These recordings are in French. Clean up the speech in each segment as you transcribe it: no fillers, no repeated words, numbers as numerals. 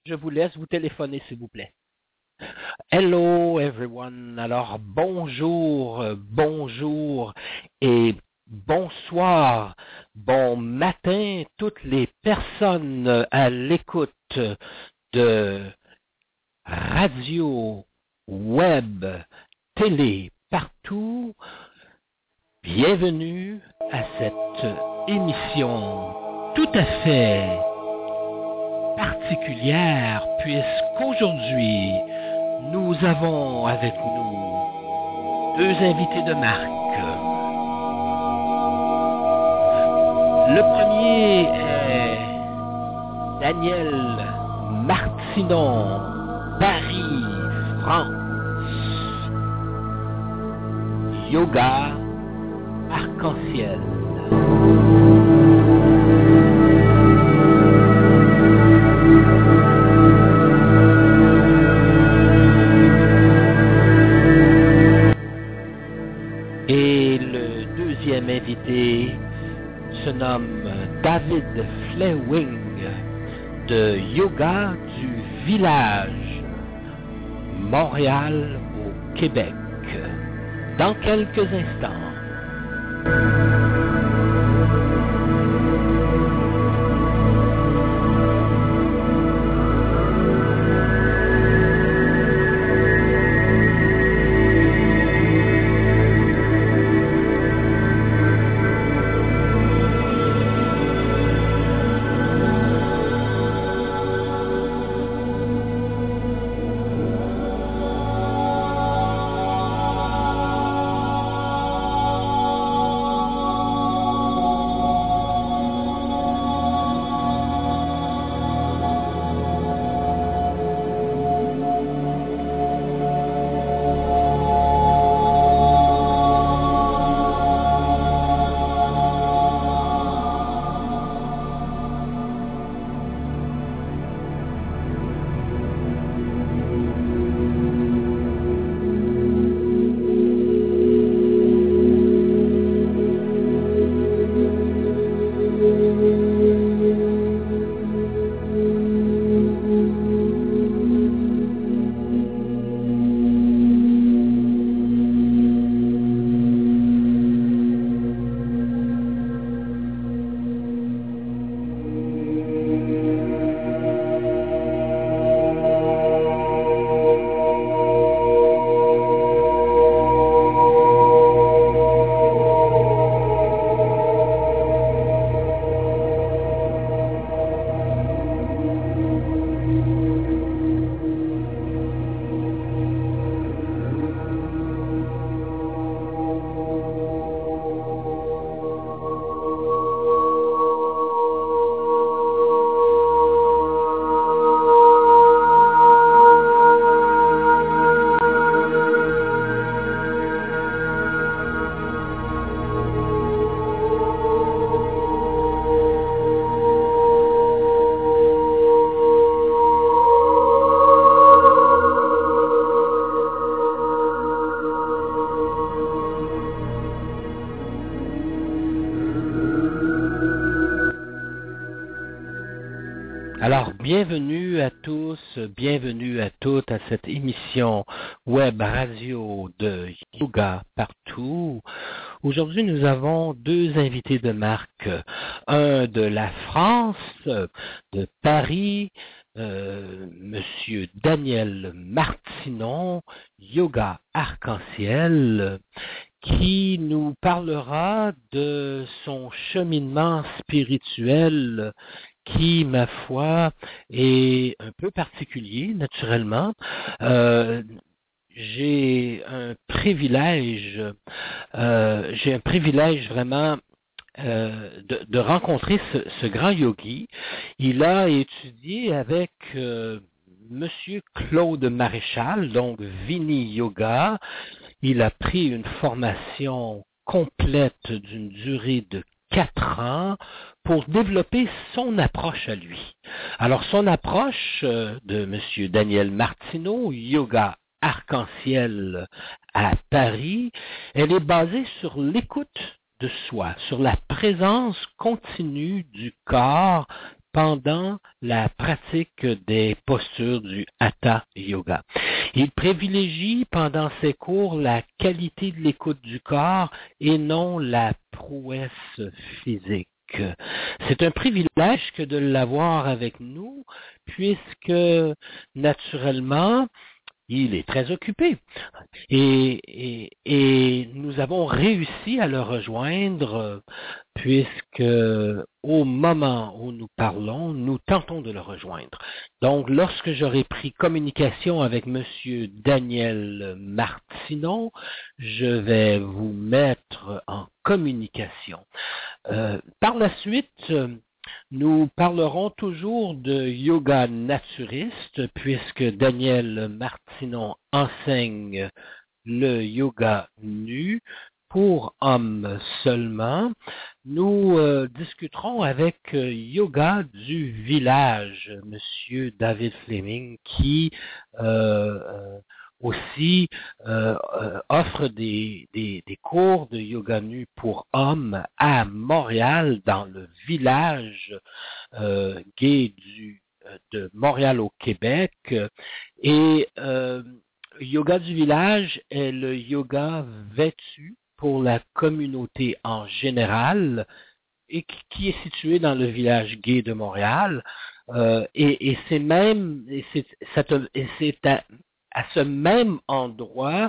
Je vous laisse vous téléphoner, s'il vous plaît. Hello everyone. Alors bonjour et bonsoir, bon matin, toutes les personnes à l'écoute de radio, web, télé, partout. Bienvenue à cette émission tout à fait particulière, puisqu'aujourd'hui, nous avons avec nous deux invités de marque. Le premier est Daniel Martinon, Paris, France. Yoga arc-en-ciel. Et le deuxième invité se nomme David Fleming de Yoga du Village, Montréal au Québec. Dans quelques instants. Alors, bienvenue à tous, bienvenue à toutes à cette émission web radio de Yoga Partout. Aujourd'hui, nous avons deux invités de marque, un de la France, de Paris, Monsieur Daniel Martinon, Yoga Arc-en-Ciel, qui nous parlera de son cheminement spirituel qui, ma foi, est un peu particulier, naturellement. J'ai un privilège vraiment de rencontrer ce grand yogi. Il a étudié avec Monsieur Claude Maréchal, donc Vini Yoga. Il a pris une formation complète d'une durée de 4 ans pour développer son approche à lui. Alors, son approche de M. Daniel Martinon, Yoga Arc-en-Ciel à Paris, elle est basée sur l'écoute de soi, sur la présence continue du corps pendant la pratique des postures du Hatha Yoga. Il privilégie pendant ses cours la qualité de l'écoute du corps et non la prouesse physique. C'est un privilège que de l'avoir avec nous, puisque naturellement, il est très occupé. Et nous avons réussi à le rejoindre puisque au moment où nous parlons, nous tentons de le rejoindre. Donc, lorsque j'aurai pris communication avec Monsieur Daniel Martinon, je vais vous mettre en communication. Par la suite, nous parlerons toujours de yoga naturiste, puisque Daniel Martinon enseigne le yoga nu pour hommes seulement. Nous discuterons avec Yoga du Village, Monsieur David Fleming, qui aussi offre des cours de yoga nu pour hommes à Montréal, dans le village gay de Montréal au Québec. Et Yoga du Village est le yoga vêtu pour la communauté en général et qui est situé dans le village gay de Montréal. Et c'est même, c'est à ce même endroit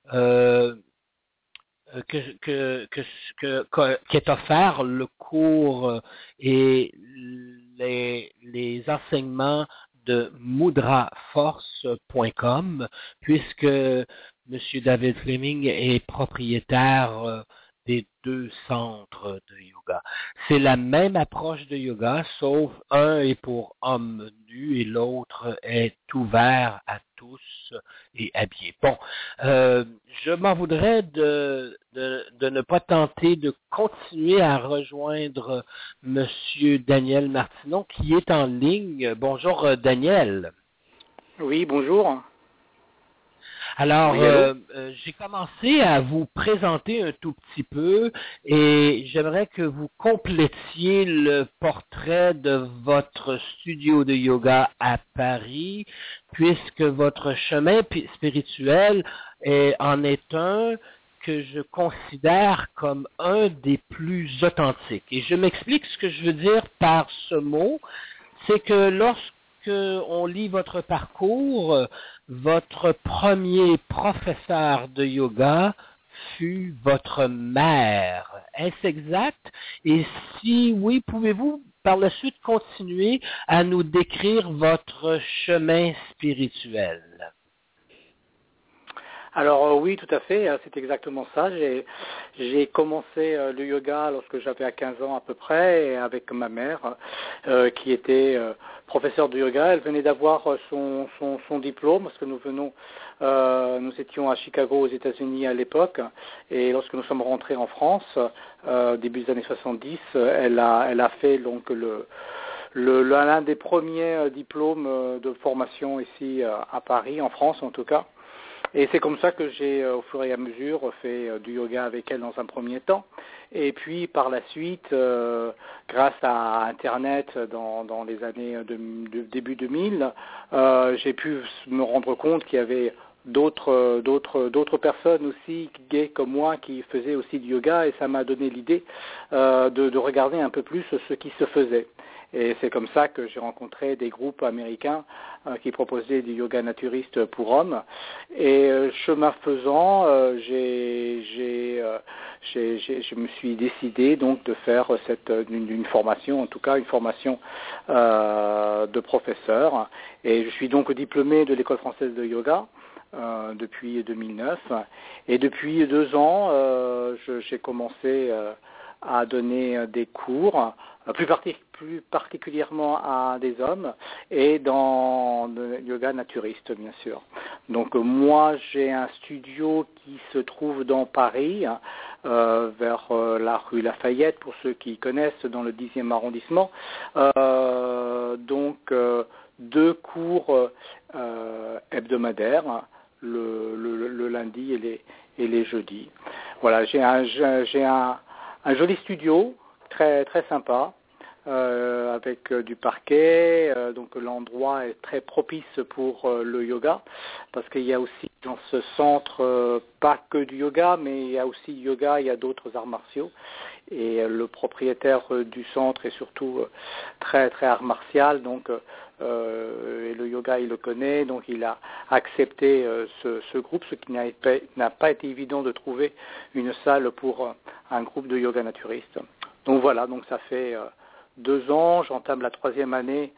qu'est offert le cours et les enseignements de mudraforce.com, puisque M. David Fleming est propriétaire des deux centres de yoga. C'est la même approche de yoga, sauf un est pour hommes nus et l'autre est ouvert à tous et habillés. Bon, je m'en voudrais de ne pas tenter de continuer à rejoindre Monsieur Daniel Martinon qui est en ligne. Bonjour Daniel. Oui, bonjour. Alors, j'ai commencé à vous présenter un tout petit peu et j'aimerais que vous complétiez le portrait de votre studio de yoga à Paris, puisque votre chemin spirituel en est un que je considère comme un des plus authentiques. Et je m'explique ce que je veux dire par ce mot, c'est que lorsqu'on lit votre parcours, votre premier professeur de yoga fut votre mère. Est-ce exact? Et si oui, pouvez-vous par la suite continuer à nous décrire votre chemin spirituel? Alors oui, tout à fait, c'est exactement ça. J'ai commencé le yoga lorsque j'avais 15 ans à peu près, avec ma mère, qui était professeure de yoga. Elle venait d'avoir son diplôme, parce que nous étions à Chicago aux États-Unis à l'époque, et lorsque nous sommes rentrés en France, début des années 70, elle a fait donc l'un des premiers diplômes de formation ici à Paris, en France en tout cas. Et c'est comme ça que j'ai, au fur et à mesure, fait du yoga avec elle dans un premier temps. Et puis, par la suite, grâce à Internet, dans les années début 2000, j'ai pu me rendre compte qu'il y avait d'autres personnes aussi gays comme moi qui faisaient aussi du yoga, et ça m'a donné l'idée de regarder un peu plus ce qui se faisait. Et c'est comme ça que j'ai rencontré des groupes américains qui proposaient du yoga naturiste pour hommes. Et chemin faisant, je me suis décidé donc de faire une formation, en tout cas une formation de professeur. Et je suis donc diplômé de l'école française de yoga depuis 2009. Et depuis 2 ans, j'ai commencé à donner des cours, plus particulièrement à des hommes, et dans le yoga naturiste, bien sûr. Donc moi, j'ai un studio qui se trouve dans Paris, vers la rue Lafayette, pour ceux qui connaissent, dans le 10e arrondissement. Donc 2 cours hebdomadaires, le lundi et les jeudis. Voilà, j'ai un joli studio, très très sympa, avec du parquet. Donc l'endroit est très propice pour le yoga, parce qu'il y a aussi dans ce centre pas que du yoga, mais il y a aussi yoga, il y a d'autres arts martiaux. Et le propriétaire du centre est surtout très très art martial, donc et le yoga il le connaît, donc il a accepté ce groupe, ce qui n'a pas été évident de trouver une salle pour un groupe de yoga naturiste. Donc voilà, donc ça fait 2 ans, j'entame la 3e année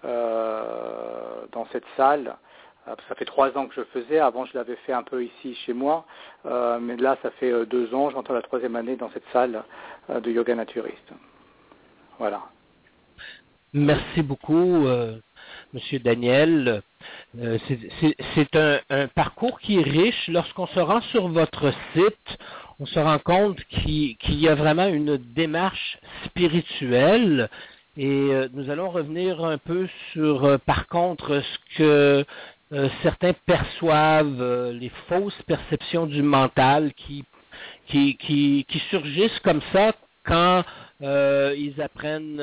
dans cette salle. Ça fait 3 ans que je faisais, avant je l'avais fait un peu ici chez moi, mais là ça fait 2 ans, j'entame la 3e année dans cette salle de yoga naturiste. Voilà. Merci beaucoup, Monsieur Daniel. C'est un parcours qui est riche. Lorsqu'on se rend sur votre site, on se rend compte qu'il y a vraiment une démarche spirituelle. Et nous allons revenir un peu sur, par contre, ce que certains perçoivent, les fausses perceptions du mental qui surgissent comme ça quand ils apprennent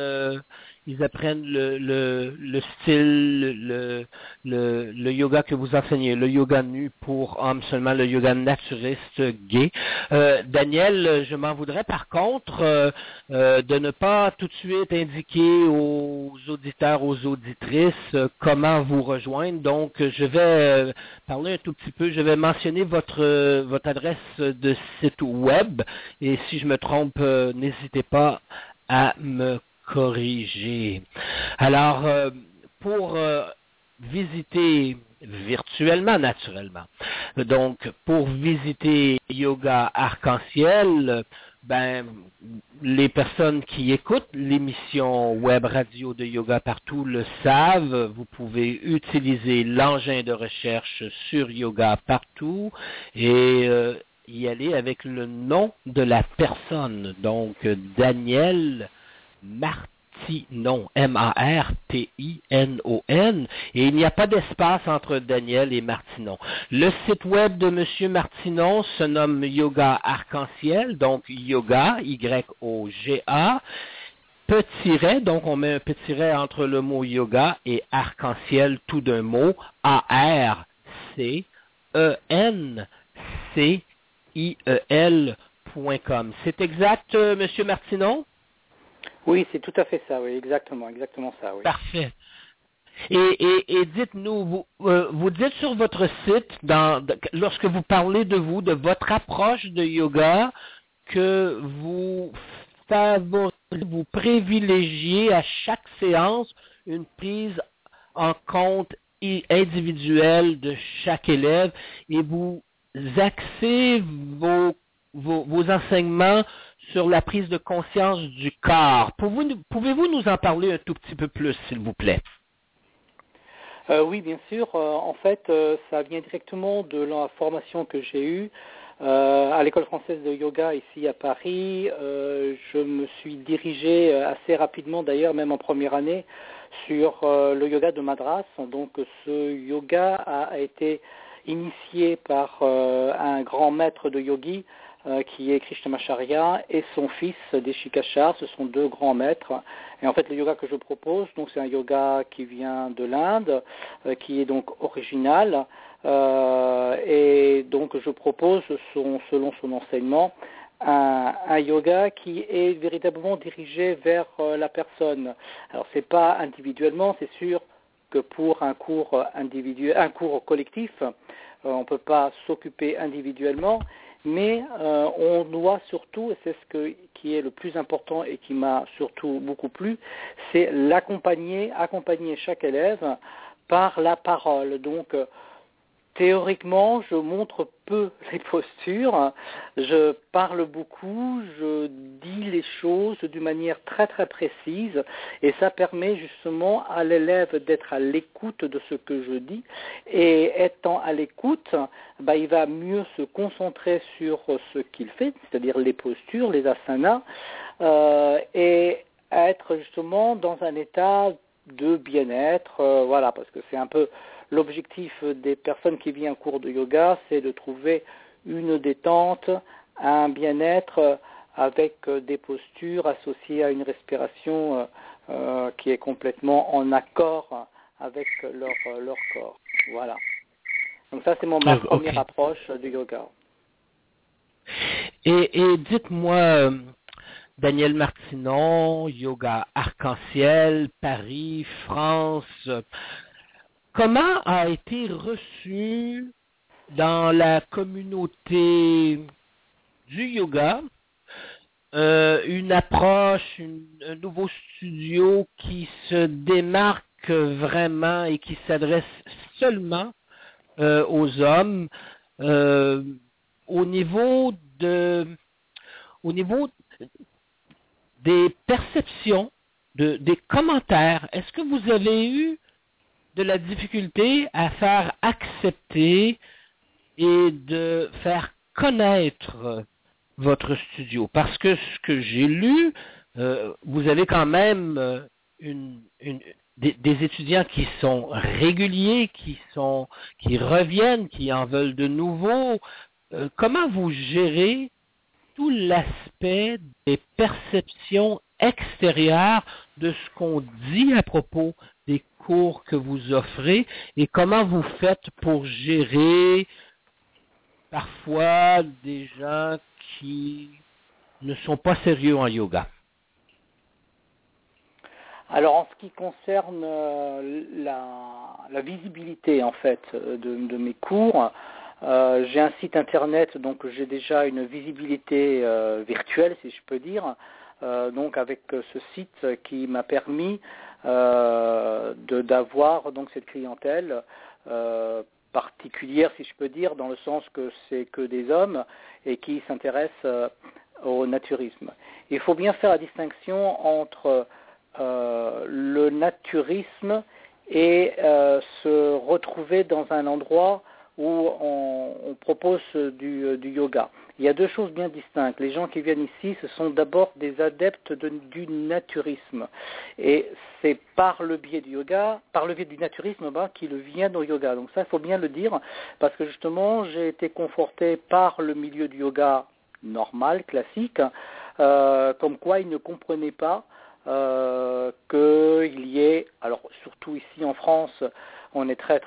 le style, le yoga que vous enseignez, le yoga nu pour hommes seulement, le yoga naturiste gay. Daniel, je m'en voudrais par contre de ne pas tout de suite indiquer aux auditeurs, aux auditrices comment vous rejoindre. Donc, je vais parler un tout petit peu, je vais mentionner votre adresse de site web et si je me trompe, n'hésitez pas à me corriger. Alors, pour visiter virtuellement, naturellement, donc pour visiter Yoga Arc-en-Ciel, les personnes qui écoutent l'émission web radio de Yoga Partout le savent, vous pouvez utiliser l'engin de recherche sur Yoga Partout et y aller avec le nom de la personne, donc Daniel Martinon, M-A-R-T-I-N-O-N, et il n'y a pas d'espace entre Daniel et Martinon. Le site web de Monsieur Martinon se nomme Yoga Arc-en-Ciel, donc Yoga, Y-O-G-A, petit-tiret, donc on met un petit-tiret entre le mot yoga et arc-en-ciel, tout d'un mot, A-R-C-E-N-C-I-E-L.com. C'est exact, Monsieur Martinon? Oui, c'est tout à fait ça, oui, exactement ça, oui. Parfait. Et dites-nous, vous dites sur votre site, lorsque vous parlez de vous, de votre approche de yoga, que vous vous privilégiez à chaque séance une prise en compte individuelle de chaque élève et vous axez vos enseignements sur la prise de conscience du corps. Pouvez-vous nous en parler un tout petit peu plus, s'il vous plaît? Oui, bien sûr. En fait, ça vient directement de la formation que j'ai eue à l'École française de yoga ici à Paris. Je me suis dirigé assez rapidement, d'ailleurs, même en première année, sur le yoga de Madras. Donc, ce yoga a été initié par un grand maître de yogi qui est Krishnamacharya et son fils Deshikachar. Ce sont 2 grands maîtres. Et en fait, le yoga que je propose, donc c'est un yoga qui vient de l'Inde, qui est donc original. Et donc je propose, selon son enseignement, un yoga qui est véritablement dirigé vers la personne. Alors c'est pas individuellement, c'est sûr que pour un cours individuel, un cours collectif, on ne peut pas s'occuper individuellement, mais on doit surtout, et c'est qui est le plus important et qui m'a surtout beaucoup plu, c'est accompagner chaque élève par la parole. Donc théoriquement, je montre peu les postures, je parle beaucoup, je dis les choses d'une manière très très précise et ça permet justement à l'élève d'être à l'écoute de ce que je dis et étant à l'écoute, il va mieux se concentrer sur ce qu'il fait, c'est-à-dire les postures, les asanas et être justement dans un état de bien-être, voilà, parce que c'est un peu l'objectif des personnes qui viennent en cours de yoga, c'est de trouver une détente, un bien-être avec des postures associées à une respiration qui est complètement en accord avec leur corps. Voilà. Donc ça, c'est ma première approche du yoga. Et dites-moi, Daniel Martinon, Yoga Arc-en-Ciel, Paris, France, comment a été reçu dans la communauté du yoga une approche, un nouveau studio qui se démarque vraiment et qui s'adresse seulement aux hommes au niveau des perceptions, des commentaires? Est-ce que vous avez eu de la difficulté à faire accepter et de faire connaître votre studio? Parce que ce que j'ai lu, vous avez quand même des étudiants qui sont réguliers, qui reviennent, qui en veulent de nouveau. Comment vous gérez tout l'aspect des perceptions extérieures de ce qu'on dit à propos des cours que vous offrez et comment vous faites pour gérer parfois des gens qui ne sont pas sérieux en yoga? Alors en ce qui concerne la visibilité en fait de mes cours, j'ai un site internet, donc j'ai déjà une visibilité virtuelle, si je peux dire, donc avec ce site qui m'a permis d'avoir donc cette clientèle particulière, si je peux dire, dans le sens que c'est que des hommes et qui s'intéressent au naturisme. Il faut bien faire la distinction entre le naturisme et se retrouver dans un endroit où on propose du yoga. Il y a deux choses bien distinctes. Les gens qui viennent ici, ce sont d'abord des adeptes du naturisme. Et c'est par le biais du yoga, par le biais du naturisme, qu'ils viennent au yoga. Donc ça, il faut bien le dire, parce que justement, j'ai été conforté par le milieu du yoga normal, classique, comme quoi ils ne comprenaient pas qu'il y ait, alors surtout ici en France, on est très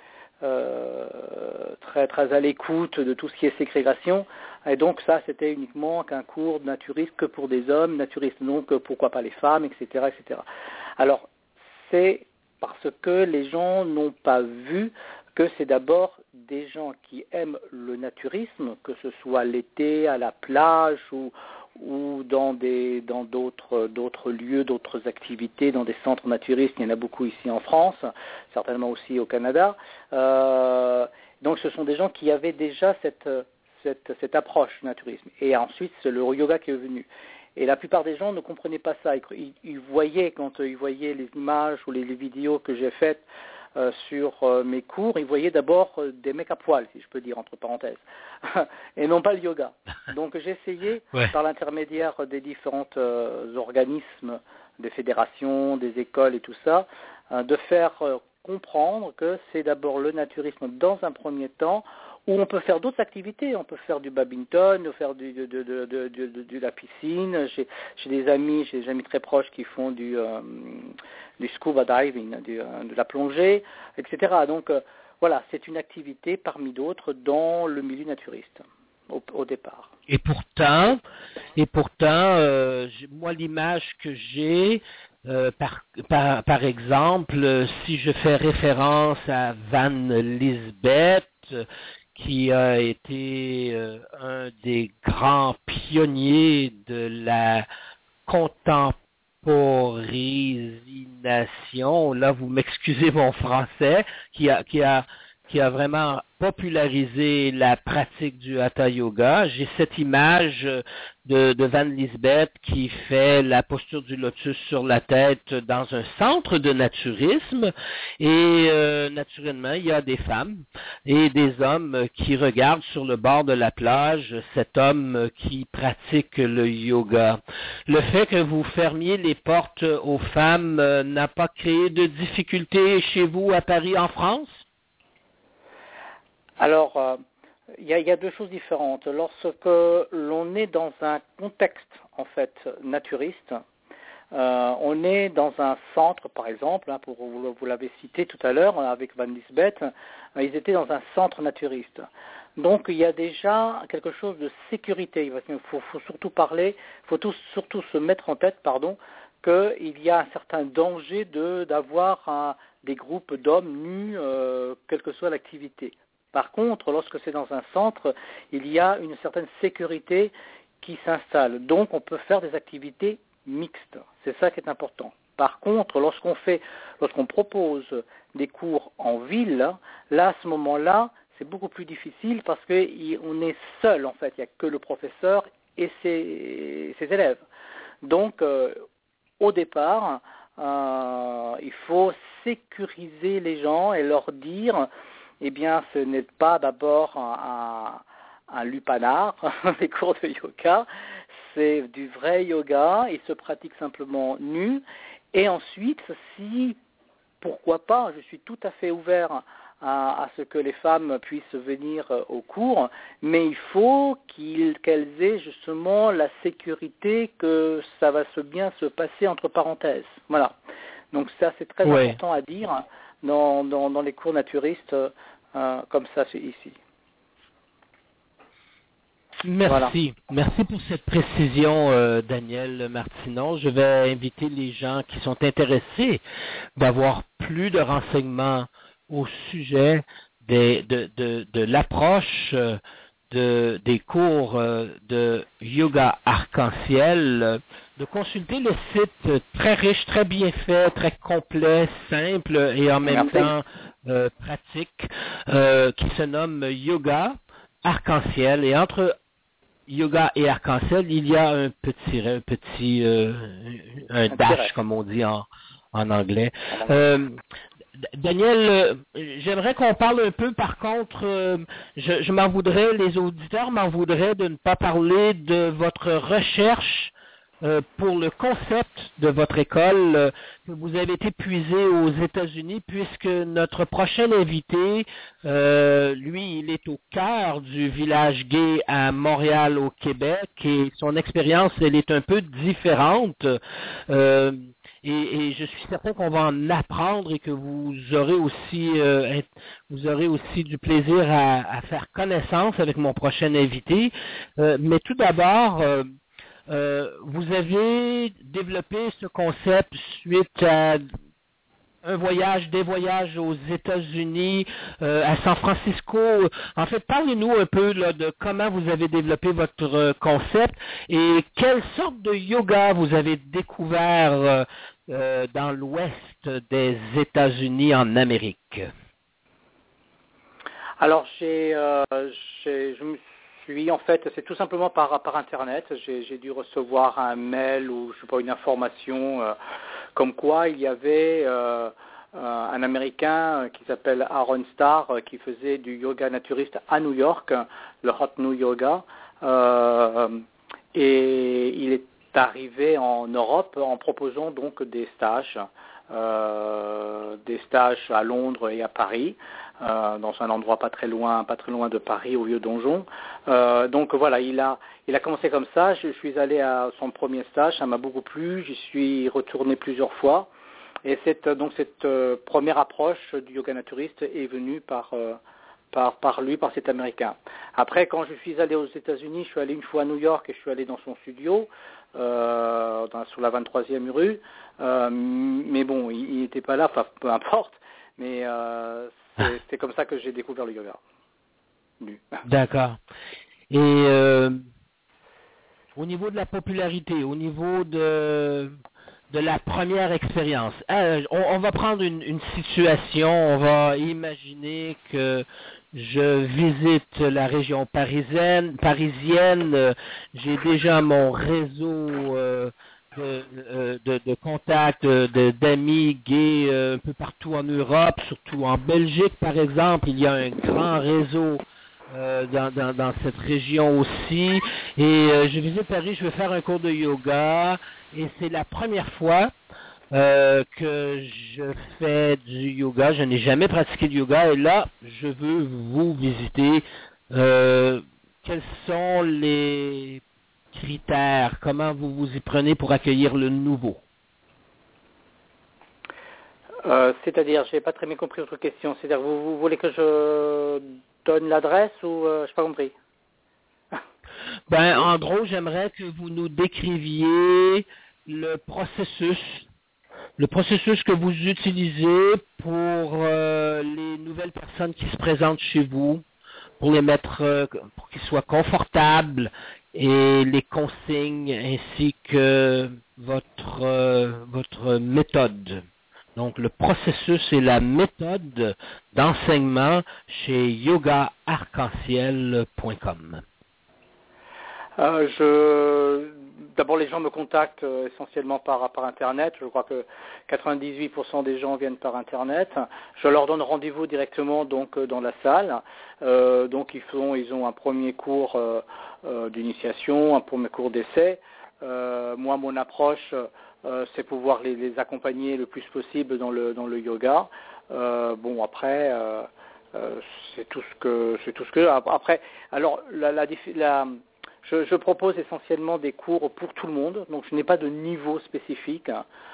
à l'écoute de tout ce qui est ségrégation, et donc ça c'était uniquement qu'un cours naturiste que pour des hommes, naturistes donc pourquoi pas les femmes, etc., etc. Alors c'est parce que les gens n'ont pas vu que c'est d'abord des gens qui aiment le naturisme, que ce soit l'été, à la plage ou dans d'autres lieux, d'autres activités, dans des centres naturistes. Il y en a beaucoup ici en France, certainement aussi au Canada. Donc ce sont des gens qui avaient déjà cette approche du naturisme. Et ensuite, c'est le yoga qui est venu. Et la plupart des gens ne comprenaient pas ça. Ils voyaient, quand ils voyaient les images ou les vidéos que j'ai faites sur mes cours, ils voyaient d'abord des mecs à poil, si je peux dire, entre parenthèses, et non pas le yoga. Donc j'ai essayé, par l'intermédiaire des différents organismes, des fédérations, des écoles et tout ça, de faire comprendre que c'est d'abord le naturisme dans un premier temps, où on peut faire d'autres activités, on peut faire du badminton, on peut faire de la piscine. J'ai des amis très proches qui font du scuba diving, de la plongée, etc. Donc voilà, c'est une activité parmi d'autres dans le milieu naturiste au départ. Et pourtant, moi l'image que j'ai, par exemple, si je fais référence à Van Lisbeth, qui a été un des grands pionniers de la contemporanisation, là vous m'excusez mon français, qui a vraiment popularisé la pratique du Hatha Yoga. J'ai cette image de Van Lisbeth qui fait la posture du lotus sur la tête dans un centre de naturisme et naturellement il y a des femmes et des hommes qui regardent sur le bord de la plage cet homme qui pratique le yoga. Le fait que vous fermiez les portes aux femmes n'a pas créé de difficultés chez vous à Paris, en France? Alors, il y a deux choses différentes. Lorsque l'on est dans un contexte, en fait, naturiste, On est dans un centre, par exemple, hein, vous l'avez cité tout à l'heure avec Van Lisbeth, ils étaient dans un centre naturiste. Donc il y a déjà quelque chose de sécurité. Il faut surtout surtout se mettre en tête, qu'il y a un certain danger d'avoir des groupes d'hommes nus, quelle que soit l'activité. Par contre, lorsque c'est dans un centre, il y a une certaine sécurité qui s'installe. Donc on peut faire des activités mixtes. C'est ça qui est important. Par contre, lorsqu'on propose des cours en ville, là, à ce moment-là, c'est beaucoup plus difficile parce qu'on est seul, en fait. Il n'y a que le professeur et ses élèves. Donc, au départ, il faut sécuriser les gens et leur dire, eh bien, ce n'est pas d'abord un lupanar, les cours de yoga, c'est du vrai yoga, il se pratique simplement nu, et ensuite, pourquoi pas, je suis tout à fait ouvert à ce que les femmes puissent venir au cours, mais il faut qu'elles aient justement la sécurité que ça va bien se passer entre parenthèses. Voilà. Donc ça, c'est très important à dire dans les cours naturistes, comme ça, c'est ici. Merci. Voilà. Merci pour cette précision, Daniel Martineau. Je vais inviter les gens qui sont intéressés d'avoir plus de renseignements au sujet de l'approche des cours de yoga arc-en-ciel, de consulter le site très riche, très bien fait, très complet, simple et en même temps pratique, qui se nomme Yoga Arc-en-ciel. Et entre yoga et arc-en-ciel, il y a un dash, comme on dit en anglais. Daniel, j'aimerais qu'on parle un peu, par contre, je m'en voudrais, les auditeurs m'en voudraient de ne pas parler de votre recherche pour le concept de votre école que vous avez été puisé aux États-Unis, puisque notre prochain invité, lui, il est au cœur du village gay à Montréal, au Québec, et son expérience, elle est un peu différente. Et je suis certain qu'on va en apprendre et que vous aurez aussi du plaisir à faire connaissance avec mon prochain invité. Mais tout d'abord, vous avez développé ce concept suite à des voyages aux États-Unis, à San Francisco. En fait, parlez-nous un peu là, de comment vous avez développé votre concept et quelle sorte de yoga vous avez découvert dans l'ouest des États-Unis en Amérique. Alors, en fait, c'est tout simplement par Internet. J'ai dû recevoir un mail ou je sais pas une information comme quoi il y avait un Américain qui s'appelle Aaron Starr qui faisait du yoga naturiste à New York, le Hot New Yoga, et il est arrivé en Europe en proposant donc des stages à Londres et à Paris. Dans un endroit pas très loin de Paris, au Vieux-Donjon. Donc voilà, il a commencé comme ça. Je suis allé à son premier stage, ça m'a beaucoup plu. J'y suis retourné plusieurs fois. Et cette première approche du yoga naturiste est venue par cet Américain. Après, quand je suis allé aux États-Unis, je suis allé une fois à New York et je suis allé dans son studio sur la 23e rue. Mais bon, il n'était pas là, enfin peu importe. Mais c'est comme ça que j'ai découvert le yoga. D'accord. Et au niveau de la popularité, au niveau de la première expérience, on va prendre une situation, on va imaginer que je visite la région parisienne, j'ai déjà mon réseau de contacts, d'amis gays un peu partout en Europe, surtout en Belgique par exemple, il y a un grand réseau dans cette région aussi. Et je visite Paris, je veux faire un cours de yoga et c'est la première fois que je fais du yoga. Je n'ai jamais pratiqué du yoga et là, je veux vous visiter. Quels sont les critères? Comment vous vous y prenez pour accueillir le nouveau? C'est-à-dire, je n'ai pas très bien compris votre question. C'est-à-dire, vous voulez que je donne l'adresse ou je n'ai pas compris? Ben, en gros, j'aimerais que vous nous décriviez le processus que vous utilisez pour les nouvelles personnes qui se présentent chez vous, pour les mettre, pour qu'ils soient confortables, et les consignes ainsi que votre méthode. Donc, le processus et la méthode d'enseignement chez yogaarc-en-ciel.com. D'abord, les gens me contactent essentiellement par Internet. Je crois que 98% des gens viennent par Internet. Je leur donne rendez-vous directement donc dans la salle. Donc ils ont un premier cours d'initiation, un premier cours d'essai. Moi, mon approche, c'est pouvoir les accompagner le plus possible dans le yoga. Bon, après. C'est tout ce que après. Alors je propose essentiellement des cours pour tout le monde, donc je n'ai pas de niveau spécifique.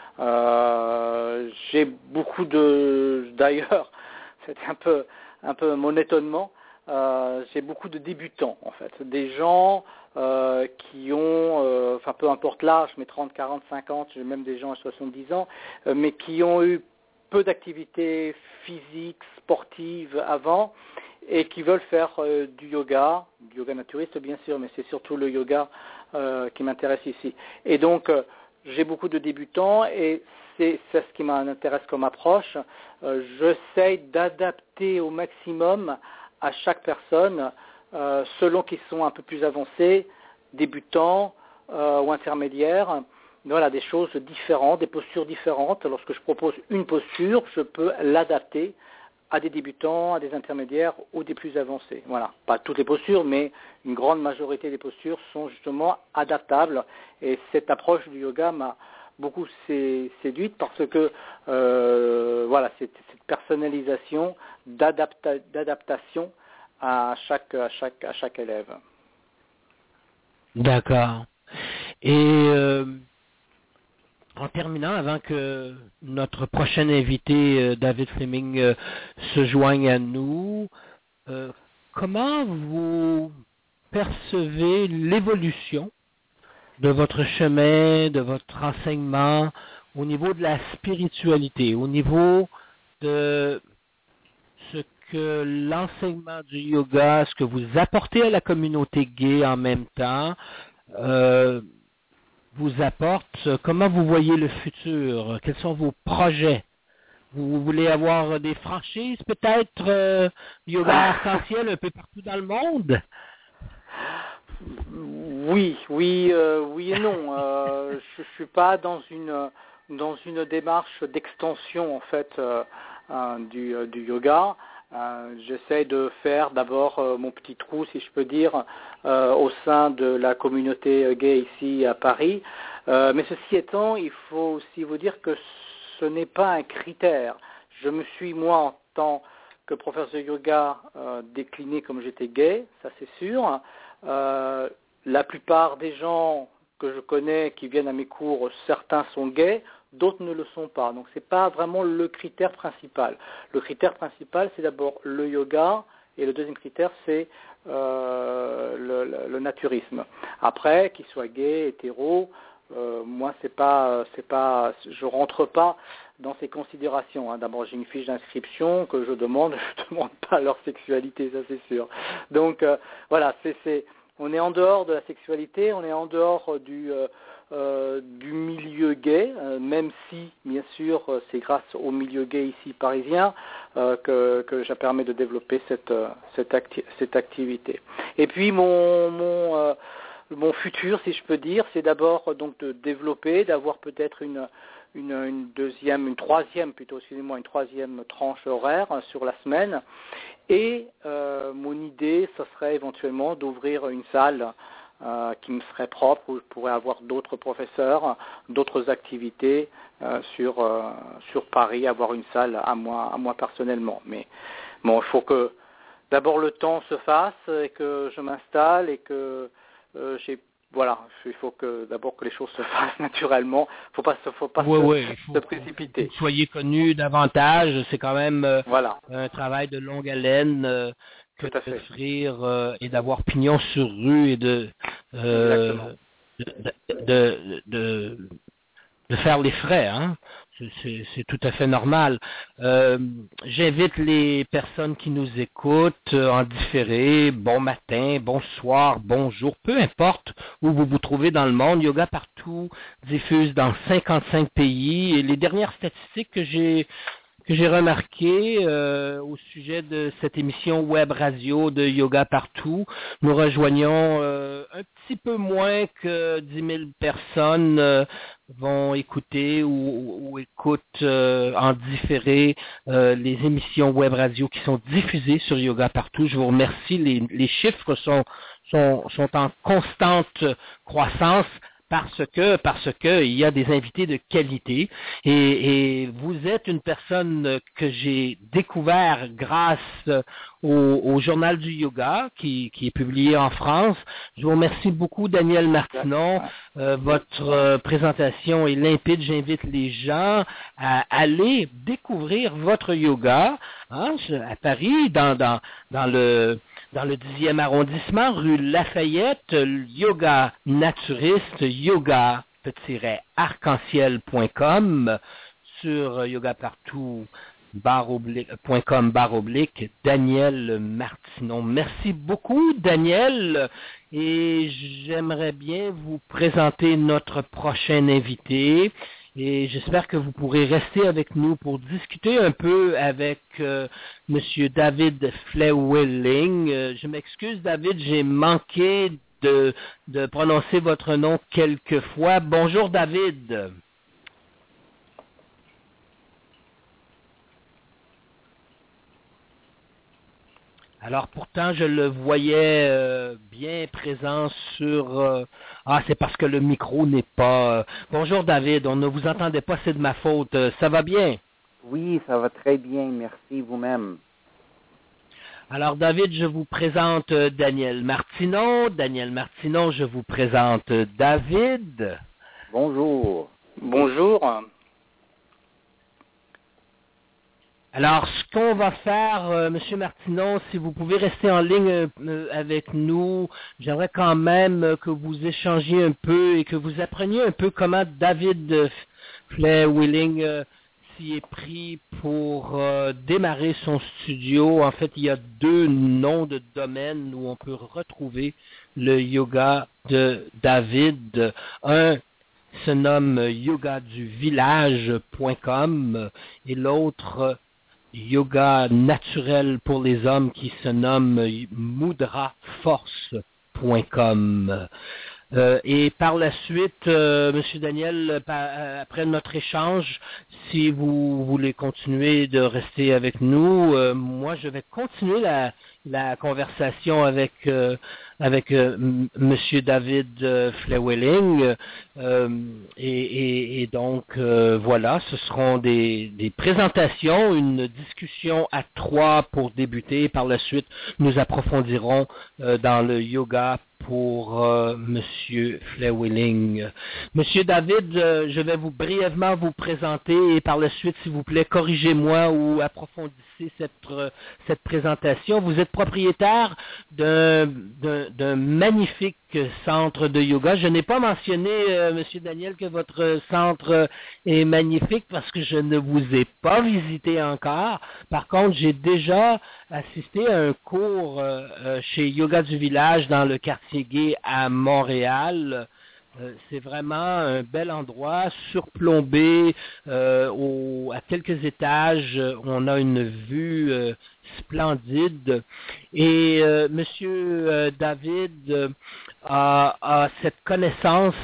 J'ai beaucoup d'ailleurs, c'était un peu mon étonnement, j'ai beaucoup de débutants en fait, des gens qui ont, enfin peu importe l'âge, mais 30, 40, 50, j'ai même des gens à 70 ans, mais qui ont eu peu d'activités physiques, sportives avant, et qui veulent faire du yoga naturiste bien sûr, mais c'est surtout le yoga qui m'intéresse ici. Et donc, j'ai beaucoup de débutants et c'est ce qui m'intéresse comme approche. J'essaie d'adapter au maximum à chaque personne, selon qu'ils sont un peu plus avancés, débutants ou intermédiaires. Voilà, des choses différentes, des postures différentes. Lorsque je propose une posture, je peux l'adapter à des débutants, à des intermédiaires ou des plus avancés. Voilà, pas toutes les postures, mais une grande majorité des postures sont justement adaptables. Et cette approche du yoga m'a beaucoup séduite parce que voilà, cette personnalisation, d'adaptation à chaque élève. D'accord. Et en terminant, avant que notre prochain invité, David Fleming, se joigne à nous, comment vous percevez l'évolution de votre chemin, de votre enseignement au niveau de la spiritualité, au niveau de ce que l'enseignement du yoga, ce que vous apportez à la communauté gay en même temps, vous apporte? Comment vous voyez le futur? Quels sont vos projets? Vous voulez avoir des franchises peut-être yoga arc-en-ciel un peu partout dans le monde? Oui et non. Je suis pas dans une démarche d'extension en fait du yoga. J'essaie de faire d'abord mon petit trou, si je peux dire, au sein de la communauté gay ici à Paris. Mais ceci étant, il faut aussi vous dire que ce n'est pas un critère. Je me suis, moi, en tant que professeur de yoga, décliné comme j'étais gay, ça c'est sûr. La plupart des gens que je connais qui viennent à mes cours, certains sont gays, d'autres ne le sont pas. Donc c'est pas vraiment le critère principal. Le critère principal, c'est d'abord le yoga, et le deuxième critère, c'est le naturisme. Après, qu'il soit gay, hétéro, moi je rentre pas dans ces considérations. Hein. D'abord, j'ai une fiche d'inscription que je demande pas leur sexualité, ça c'est sûr. Donc voilà, on est en dehors de la sexualité, on est en dehors du milieu gay, même si, bien sûr, c'est grâce au milieu gay ici parisien que ça permet de développer cette activité. Et puis mon futur, si je peux dire, c'est d'abord donc de développer, d'avoir peut-être une troisième tranche horaire sur la semaine. Et mon idée, ce serait éventuellement d'ouvrir une salle qui me serait propre, où je pourrais avoir d'autres professeurs, d'autres activités sur Paris, avoir une salle à moi personnellement. Mais bon, il faut que d'abord le temps se fasse et que je m'installe et que j'ai voilà, il faut que d'abord que les choses se fassent naturellement. Faut pas se précipiter. Que vous soyez connu davantage, c'est quand même Voilà. un travail de longue haleine que d'offrir et d'avoir pignon sur rue et de faire les frais, hein. C'est tout à fait normal. J'invite les personnes qui nous écoutent en différé, bon matin, bonsoir, bonjour, peu importe où vous vous trouvez dans le monde. Yoga Partout diffuse dans 55 pays et les dernières statistiques que j'ai remarquées au sujet de cette émission web radio de Yoga Partout, nous rejoignons un petit peu moins que 10 000 personnes vont écouter ou écoutent en différé les émissions web radio qui sont diffusées sur Yoga Partout. Je vous remercie. Les chiffres sont en constante croissance. Parce que il y a des invités de qualité et vous êtes une personne que j'ai découvert grâce au Journal du Yoga qui est publié en France. Je vous remercie beaucoup, Daniel Martinon. Votre présentation est limpide. J'invite les gens à aller découvrir votre yoga à Paris, dans le 10e arrondissement, rue Lafayette, yoga naturiste, yoga-arc-en-ciel.com, sur yogapartout.com / Daniel Martinon. Merci beaucoup, Daniel, et j'aimerais bien vous présenter notre prochain invité. Et j'espère que vous pourrez rester avec nous pour discuter un peu avec Monsieur David Flewilling. Je m'excuse, David, j'ai manqué de prononcer votre nom quelques fois. Bonjour, David. Alors pourtant, je le voyais bien présent sur... c'est parce que le micro n'est pas... Bonjour David, on ne vous entendait pas, c'est de ma faute. Ça va bien? Oui, ça va très bien, merci vous-même. Alors David, je vous présente Daniel Martinon. Daniel Martinon, je vous présente David. Bonjour. Bonjour. Alors, ce qu'on va faire, Monsieur Martinon, si vous pouvez rester en ligne avec nous, j'aimerais quand même que vous échangiez un peu et que vous appreniez un peu comment David Flewilling s'y est pris pour démarrer son studio. En fait, il y a 2 noms de domaine où on peut retrouver le yoga de David. Un se nomme yogaduvillage.com et l'autre yoga naturel pour les hommes qui se nomme mudraforce.com. Et par la suite, Monsieur Daniel, après notre échange, si vous voulez continuer de rester avec nous, moi je vais continuer la conversation avec Monsieur David Flewilling. Et donc voilà, ce seront des présentations, une discussion à 3 pour débuter. Par la suite, nous approfondirons dans le yoga pour Monsieur Flewilling. Monsieur David, je vais brièvement vous présenter et par la suite, s'il vous plaît, corrigez-moi ou approfondissez cette présentation. Vous êtes propriétaire d'un magnifique centre de yoga. Je n'ai pas mentionné, Monsieur Daniel, que votre centre est magnifique parce que je ne vous ai pas visité encore. Par contre, j'ai déjà assisté à un cours chez Yoga du Village dans le quartier gay à Montréal. C'est vraiment un bel endroit, surplombé à quelques étages. On a une vue splendide. Et Monsieur David a cette connaissance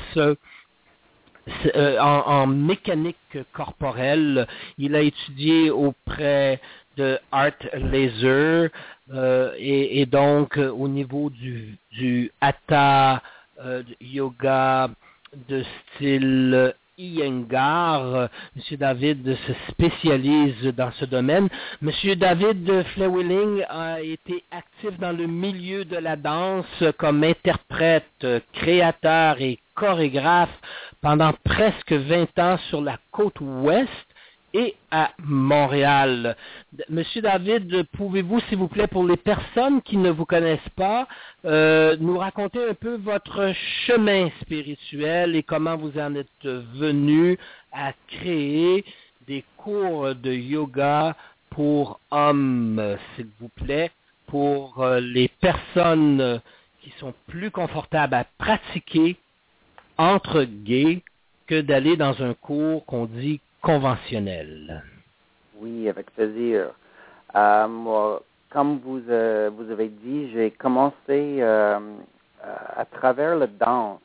en mécanique corporelle. Il a étudié auprès de Art Laser et donc au niveau du Hatha yoga de style Iyengar. Monsieur David se spécialise dans ce domaine. Monsieur David Flewilling a été actif dans le milieu de la danse comme interprète, créateur et chorégraphe pendant presque 20 ans sur la côte ouest et à Montréal. Monsieur David, pouvez-vous, s'il vous plaît, pour les personnes qui ne vous connaissent pas, nous raconter un peu votre chemin spirituel et comment vous en êtes venu à créer des cours de yoga pour hommes, s'il vous plaît, pour les personnes qui sont plus confortables à pratiquer entre gays que d'aller dans un cours qu'on dit conventionnel. Oui, avec plaisir. Moi, comme vous avez dit, j'ai commencé à travers la danse.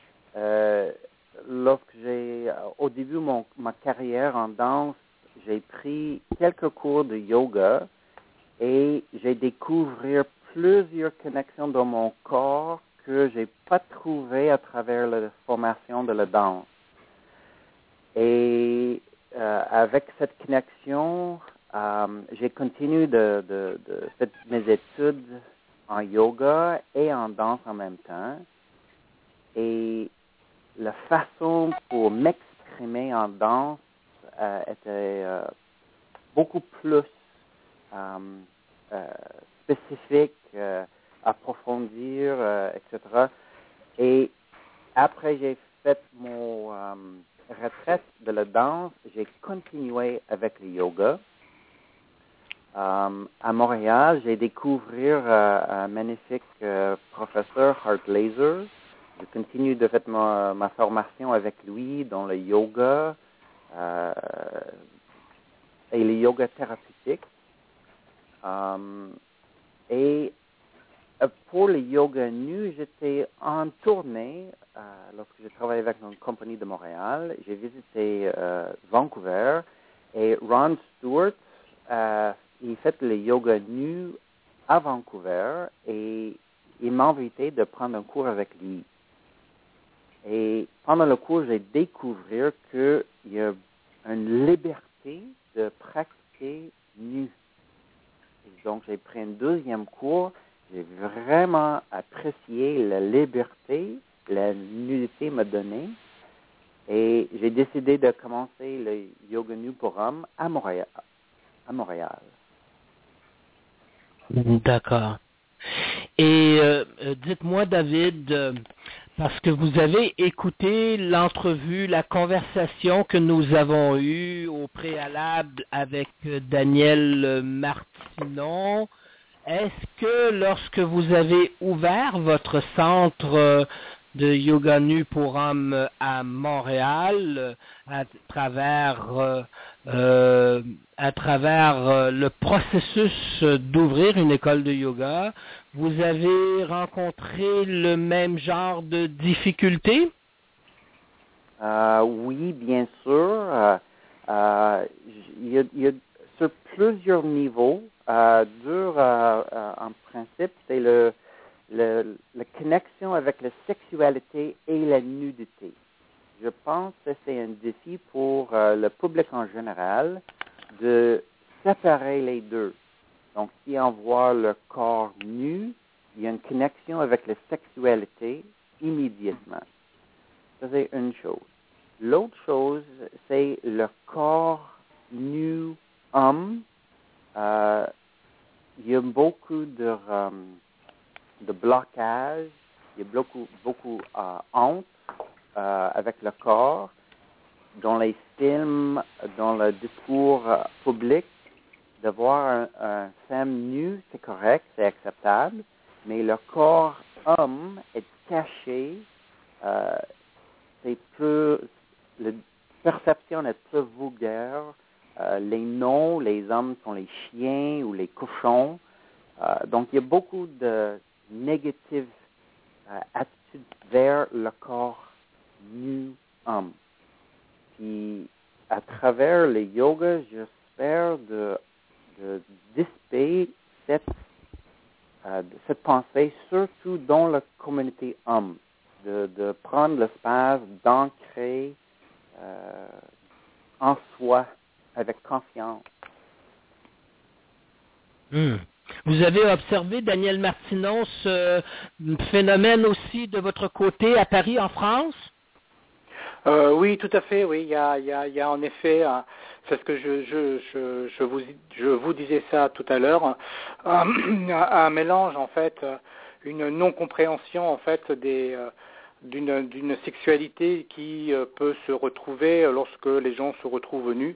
Au début de ma carrière en danse, j'ai pris quelques cours de yoga et j'ai découvert plusieurs connexions dans mon corps que j'ai pas trouvées à travers la formation de la danse. Et avec cette connexion, j'ai continué de faire mes études en yoga et en danse en même temps. Et la façon pour m'exprimer en danse était beaucoup plus spécifique, approfondir, etc. Et après j'ai fait mon retraite de la danse, j'ai continué avec le yoga. À Montréal, j'ai découvert un magnifique professeur, Art Laser. Je continue de faire ma formation avec lui dans le yoga et le yoga thérapeutique. Et pour le yoga nu, j'étais en tournée lorsque j'ai travaillé avec une compagnie de Montréal. J'ai visité Vancouver et Ron Stewart, il fait le yoga nu à Vancouver et il m'a invité de prendre un cours avec lui. Et pendant le cours, j'ai découvert qu'il y a une liberté de pratiquer nu. Et donc, j'ai pris un deuxième cours. J'ai vraiment apprécié la liberté, la nudité m'a donné. Et j'ai décidé de commencer le yoga nu pour hommes à Montréal. D'accord. Et dites-moi, David, parce que vous avez écouté l'entrevue, la conversation que nous avons eue au préalable avec Daniel Martinon, est-ce que lorsque vous avez ouvert votre centre de yoga nu pour hommes à Montréal, à travers le processus d'ouvrir une école de yoga, vous avez rencontré le même genre de difficultés? Oui, bien sûr. Il y a sur plusieurs niveaux. En principe, c'est la connexion avec la sexualité et la nudité. Je pense que c'est un défi pour le public en général de séparer les deux. Donc, si on voit le corps nu, il y a une connexion avec la sexualité immédiatement. Ça, c'est une chose. L'autre chose, c'est le corps nu homme. Il y a beaucoup de blocage, il y a beaucoup honte avec le corps. Dans les films, dans le discours public, de voir un femme nue, c'est correct, c'est acceptable, mais le corps homme est caché, la perception est peu vulgaire. Les noms, les hommes sont les chiens ou les cochons. Donc, il y a beaucoup de négatives attitudes vers le corps nu homme. Puis, à travers le yoga, j'espère de dissiper cette pensée, surtout dans la communauté homme, de prendre l'espace d'ancrer joie, avec confiance. Vous avez observé, Daniel Martineau, ce phénomène aussi de votre côté à Paris, en France? Oui, tout à fait. Oui, il y a en effet, c'est ce que je vous disais ça tout à l'heure, un mélange en fait, une non-compréhension en fait d'une sexualité qui peut se retrouver lorsque les gens se retrouvent nus.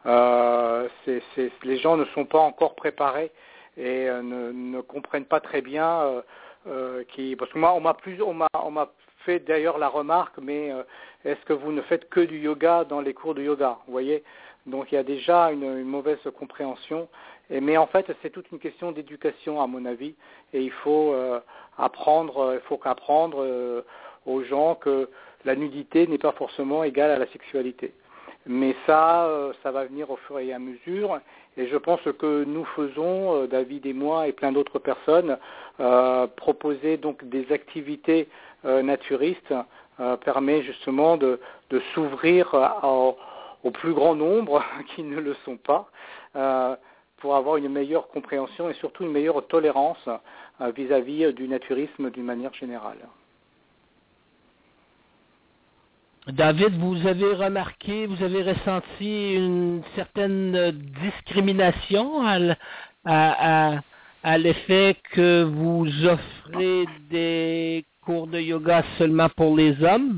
Les gens ne sont pas encore préparés et ne comprennent pas très bien parce que moi on m'a fait d'ailleurs la remarque, mais est-ce que vous ne faites que du yoga dans les cours de yoga, vous voyez? Donc il y a déjà une mauvaise compréhension, mais en fait c'est toute une question d'éducation à mon avis, et il faut apprendre aux gens que la nudité n'est pas forcément égale à la sexualité. Mais ça va venir au fur et à mesure, et je pense que nous faisons, David et moi et plein d'autres personnes, proposer donc des activités naturistes permet justement de s'ouvrir au plus grand nombre qui ne le sont pas, pour avoir une meilleure compréhension et surtout une meilleure tolérance vis-à-vis du naturisme d'une manière générale. David, vous avez remarqué, vous avez ressenti une certaine discrimination à l'effet que vous offrez des cours de yoga seulement pour les hommes?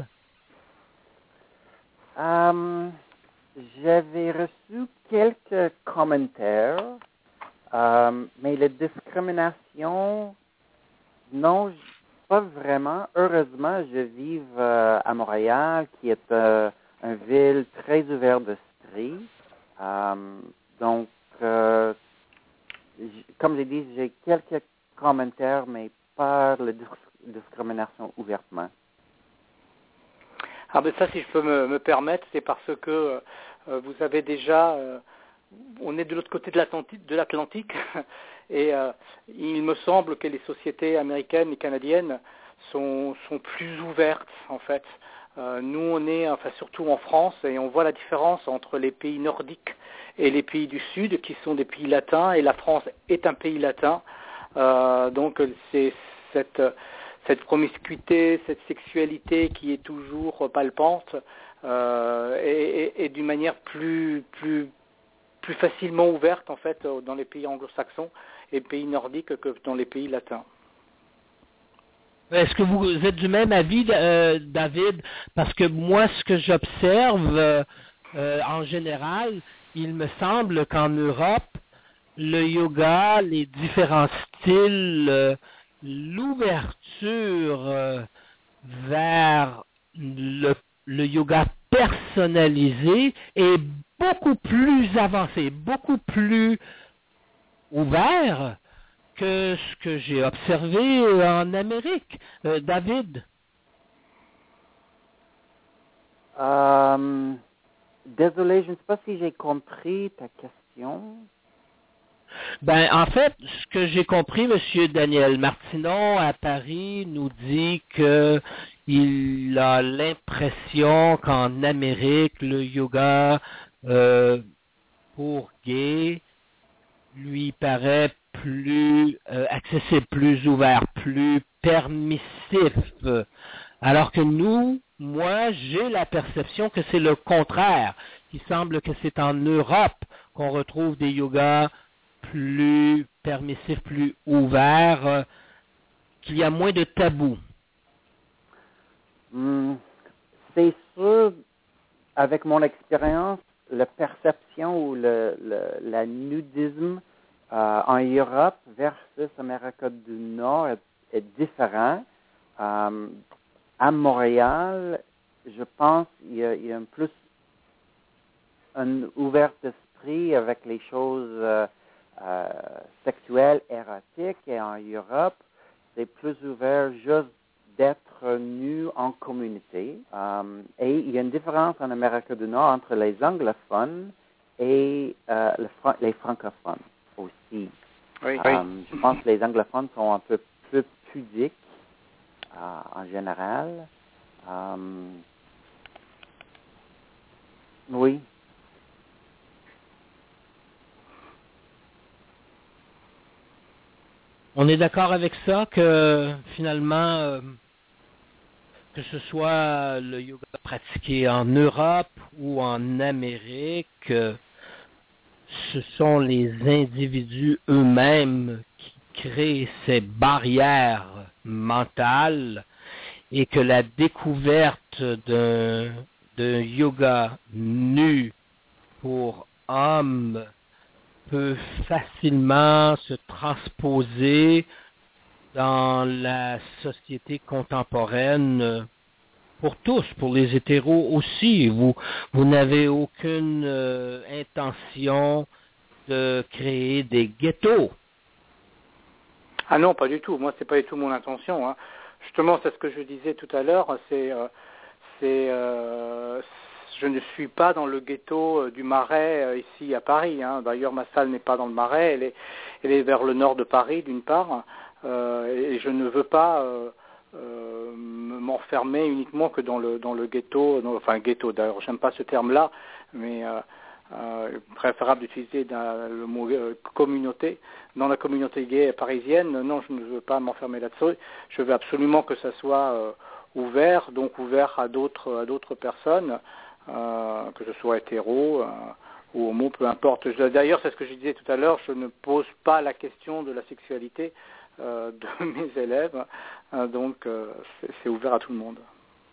J'avais reçu quelques commentaires, mais la discrimination, non, pas vraiment. Heureusement, je vis à Montréal, qui est une ville très ouverte d'esprit. Donc, comme j'ai dit, j'ai quelques commentaires, mais pas la discrimination ouvertement. Ah ben ça, si je peux me permettre, c'est parce que vous avez déjà, on est de l'autre côté de l'Atlantique, et il me semble que les sociétés américaines et canadiennes sont plus ouvertes en fait. Nous, on est, enfin surtout en France, et on voit la différence entre les pays nordiques et les pays du Sud, qui sont des pays latins, et la France est un pays latin. Donc c'est cette promiscuité, cette sexualité qui est toujours palpante, et d'une manière plus facilement ouverte en fait dans les pays anglo-saxons et pays nordiques que dans les pays latins. Est-ce que vous êtes du même avis, David? Parce que moi, ce que j'observe en général, il me semble qu'en Europe, le yoga, les différents styles, l'ouverture vers le yoga personnalisé est beaucoup plus avancé, beaucoup plus ouvert que ce que j'ai observé en Amérique. David? Désolé, je ne sais pas si j'ai compris ta question. Ben, en fait, ce que j'ai compris, M. Daniel Martineau à Paris nous dit que il a l'impression qu'en Amérique, le yoga pour gays lui paraît plus accessible, plus ouvert, plus permissif. Alors que moi, j'ai la perception que c'est le contraire. Il semble que c'est en Europe qu'on retrouve des yogas plus permissifs, plus ouverts, qu'il y a moins de tabous. C'est sûr, avec mon expérience, la perception ou la nudisme en Europe versus Amérique du Nord est différent. À Montréal, je pense qu'il y a une ouverture d'esprit avec les choses sexuelles, érotiques, et en Europe, c'est plus ouvert juste d'être nu en communauté. Et il y a une différence en Amérique du Nord entre les anglophones et les francophones aussi. Oui. Je pense que les anglophones sont un peu plus pudiques en général. Oui. On est d'accord avec ça que finalement, que ce soit le yoga pratiqué en Europe ou en Amérique, ce sont les individus eux-mêmes qui créent ces barrières mentales et que la découverte d'un yoga nu pour hommes peut facilement se transposer dans la société contemporaine pour tous, pour les hétéros aussi. Vous n'avez aucune intention de créer des ghettos. Ah non, pas du tout. Moi, c'est pas du tout mon intention. Hein. Justement, c'est ce que je disais tout à l'heure. Je ne suis pas dans le ghetto du Marais ici à Paris. Hein. D'ailleurs, ma salle n'est pas dans le Marais. Elle est vers le nord de Paris, d'une part. Et je ne veux pas m'enfermer uniquement que dans le ghetto. Enfin, ghetto. D'ailleurs, j'aime pas ce terme-là, mais préférable d'utiliser le mot communauté. Dans la communauté gay parisienne, non, je ne veux pas m'enfermer là-dessus. Je veux absolument que ça soit ouvert, donc ouvert à d'autres personnes, que je sois hétéro ou homo, peu importe. D'ailleurs, c'est ce que je disais tout à l'heure, je ne pose pas la question de la sexualité de mes élèves, donc c'est ouvert à tout le monde.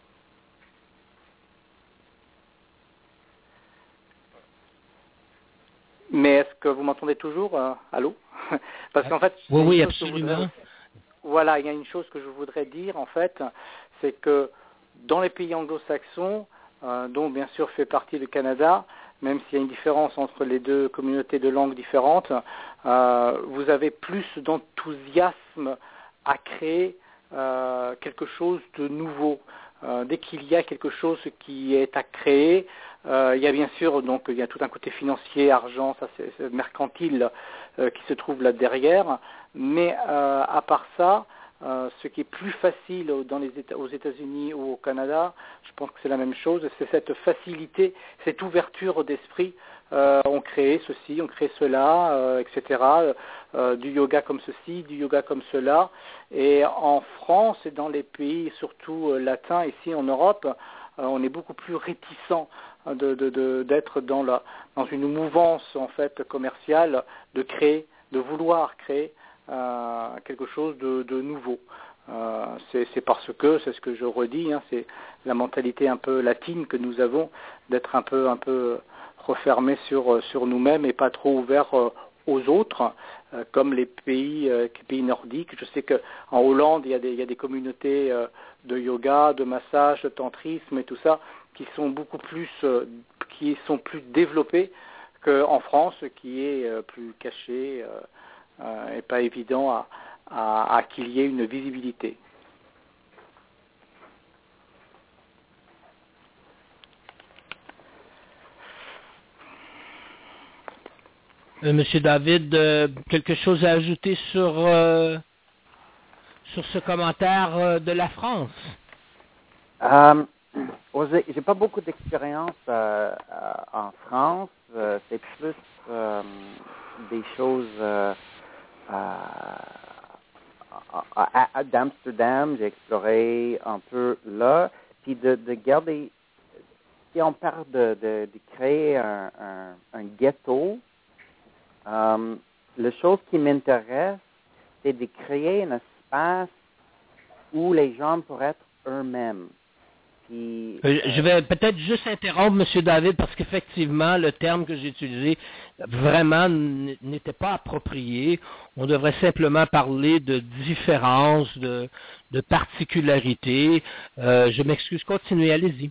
Mais est-ce que vous m'entendez toujours? Allô? Parce qu'en fait, oui, absolument. Voilà, il y a une chose que je voudrais dire, en fait, c'est que dans les pays anglo-saxons, dont bien sûr fait partie le Canada, même s'il y a une différence entre les deux communautés de langues différentes, vous avez plus d'enthousiasme à créer quelque chose de nouveau. Dès qu'il y a quelque chose qui est à créer, il y a bien sûr donc il y a tout un côté financier, argent, ça c'est mercantile qui se trouve là derrière. Mais à part ça, ce qui est plus facile aux États-Unis ou au Canada, je pense que c'est la même chose, c'est cette facilité, cette ouverture d'esprit. On crée ceci, on crée cela, etc. Du yoga comme ceci, du yoga comme cela. Et en France et dans les pays surtout latins, ici en Europe, on est beaucoup plus réticent d'être dans une mouvance en fait commerciale, de créer, de vouloir créer quelque chose de nouveau. C'est parce que, c'est ce que je redis, hein, c'est la mentalité un peu latine que nous avons, d'être un peu refermés sur nous-mêmes et pas trop ouverts aux autres, comme les pays nordiques. Je sais qu'en Hollande, il y a des communautés de yoga, de massage, de tantrisme et tout ça, qui sont beaucoup plus, qui sont plus développées qu'en France, qui est plus caché et pas évident à qu'il y ait une visibilité. Monsieur David, quelque chose à ajouter sur ce commentaire de la France? J'ai pas beaucoup d'expérience en France. C'est plus des choses à d'Amsterdam. J'ai exploré un peu là. Puis de garder, si on parle de créer un ghetto, la chose qui m'intéresse, c'est de créer un espace où les gens pourraient être eux-mêmes. Puis, je vais peut-être juste interrompre, M. David, parce qu'effectivement, le terme que j'ai utilisé vraiment n'était pas approprié. On devrait simplement parler de différence, de particularité. Je m'excuse, continuez, allez-y.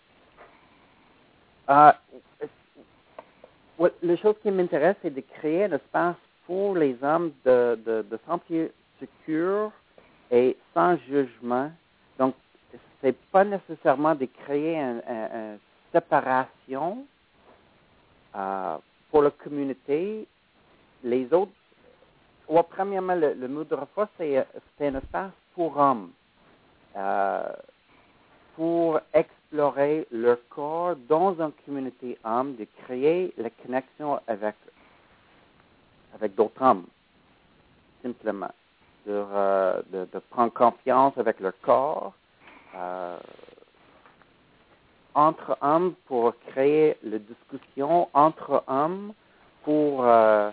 La chose qui m'intéresse, c'est de créer un espace pour les hommes de sentir secure et sans jugement. Donc, c'est pas nécessairement de créer une séparation pour la communauté. Les autres, premièrement, le Mudra, c'est un espace pour hommes, pour explorer leur corps dans une communauté homme, de créer la connexion avec d'autres hommes, simplement. de prendre confiance avec leur corps, entre hommes pour créer la discussion entre hommes, pour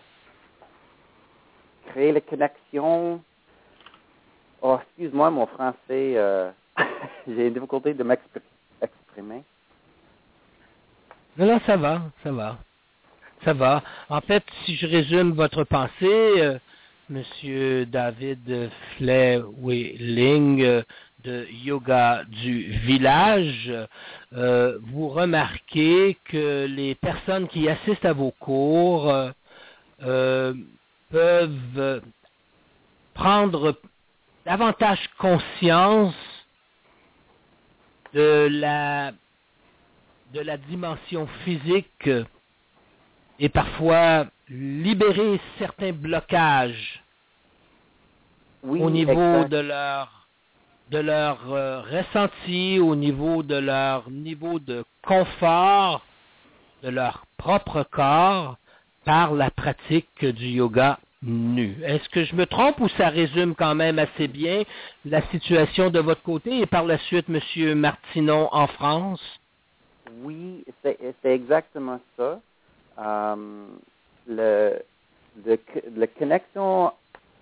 créer les connexions. Oh, excuse-moi, mon français, j'ai une difficulté de m'exprimer. Non, ça va, ça va. Ça va. En fait, si je résume votre pensée, Monsieur David Flewelling de Yoga du Village, vous remarquez que les personnes qui assistent à vos cours peuvent prendre davantage conscience de la dimension physique et parfois libérer certains blocages Oui, au niveau exact. de leur ressenti, au niveau de leur niveau de confort de leur propre corps par la pratique du yoga nu. Est-ce que je me trompe ou ça résume quand même assez bien la situation de votre côté et par la suite, M. Martinon en France? Oui, c'est exactement ça. La connexion,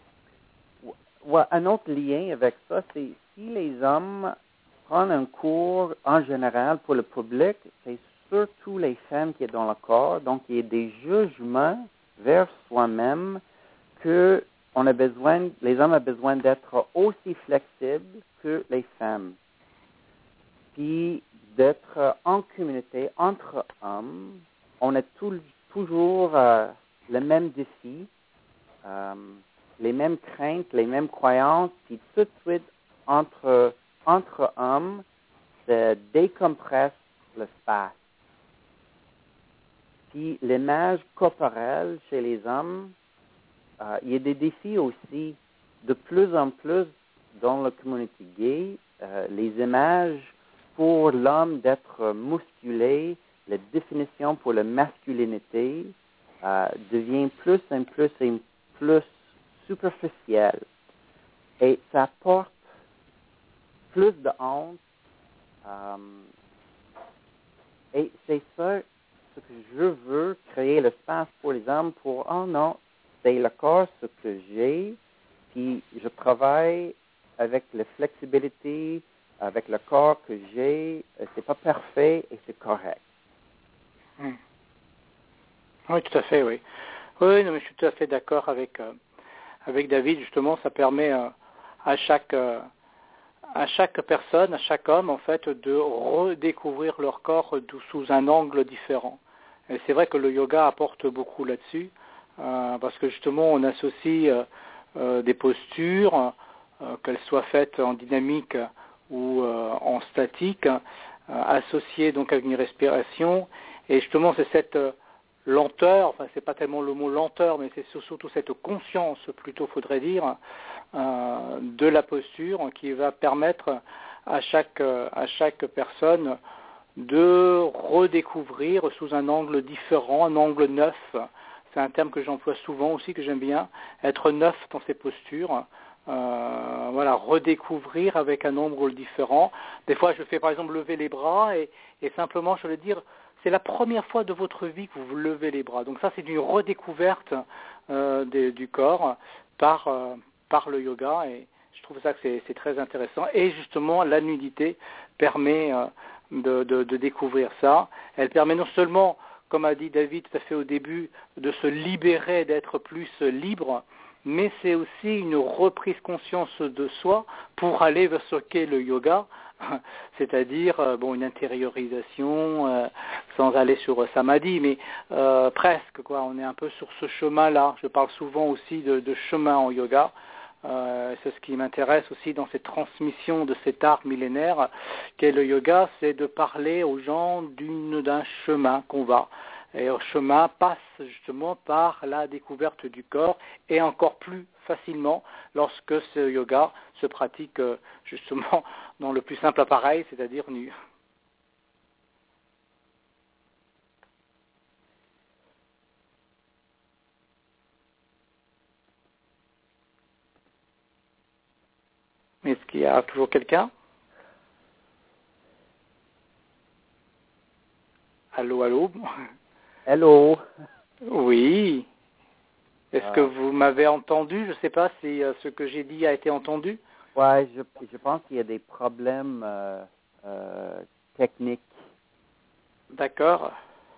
un autre lien avec ça, c'est si les hommes prennent un cours en général pour le public, c'est surtout les femmes qui sont dans le corps, donc il y a des jugements vers soi-même que les hommes ont besoin d'être aussi flexibles que les femmes. Puis d'être en communauté entre hommes, on a toujours le même défi, les mêmes craintes, les mêmes croyances, puis tout de suite entre hommes, ça décompresse l'espace. Puis l'image corporelle chez les hommes, il y a des défis aussi. De plus en plus dans la communauté gay, les images pour l'homme d'être musculé, la définition pour la masculinité devient plus et plus superficielle. Et ça apporte plus de honte. Et c'est ça ce que je veux, créer l'espace pour les hommes pour, oh non, c'est le corps ce que j'ai, puis je travaille avec la flexibilité, avec le corps que j'ai, c'est pas parfait et c'est correct. Oui, tout à fait, oui. Oui, non, mais je suis tout à fait d'accord avec David. Justement, ça permet à chaque personne, à chaque homme, en fait, de redécouvrir leur corps sous un angle différent. Et c'est vrai que le yoga apporte beaucoup là-dessus, parce que justement, on associe des postures, qu'elles soient faites en dynamique ou en statique, associées donc avec une respiration. Et justement, c'est cette lenteur, enfin c'est pas tellement le mot lenteur, mais c'est surtout cette conscience, plutôt faudrait dire, de la posture qui va permettre à chaque personne de redécouvrir sous un angle différent, un angle neuf. C'est un terme que j'emploie souvent aussi, que j'aime bien, être neuf dans ses postures. Voilà, redécouvrir avec un angle différent. Des fois, je fais par exemple lever les bras et simplement, je veux dire, c'est la première fois de votre vie que vous levez les bras. Donc ça, c'est une redécouverte du corps par le yoga et je trouve ça que c'est très intéressant. Et justement, la nudité permet de découvrir ça. Elle permet non seulement, comme a dit David tout à fait au début, de se libérer, d'être plus libre, mais c'est aussi une reprise conscience de soi pour aller vers ce qu'est le yoga, c'est-à-dire une intériorisation sans aller sur samadhi, mais presque quoi. On est un peu sur ce chemin-là. Je parle souvent aussi de chemin en yoga. C'est ce qui m'intéresse aussi dans cette transmission de cet art millénaire qu'est le yoga, c'est de parler aux gens d'un chemin qu'on va. Et le chemin passe justement par la découverte du corps et encore plus facilement lorsque ce yoga se pratique justement dans le plus simple appareil, c'est-à-dire nu. qu'il y a toujours quelqu'un? Allô, allô? Hello. Oui. Est-ce que vous m'avez entendu? Je ne sais pas si ce que j'ai dit a été entendu. Ouais, je pense qu'il y a des problèmes techniques. D'accord.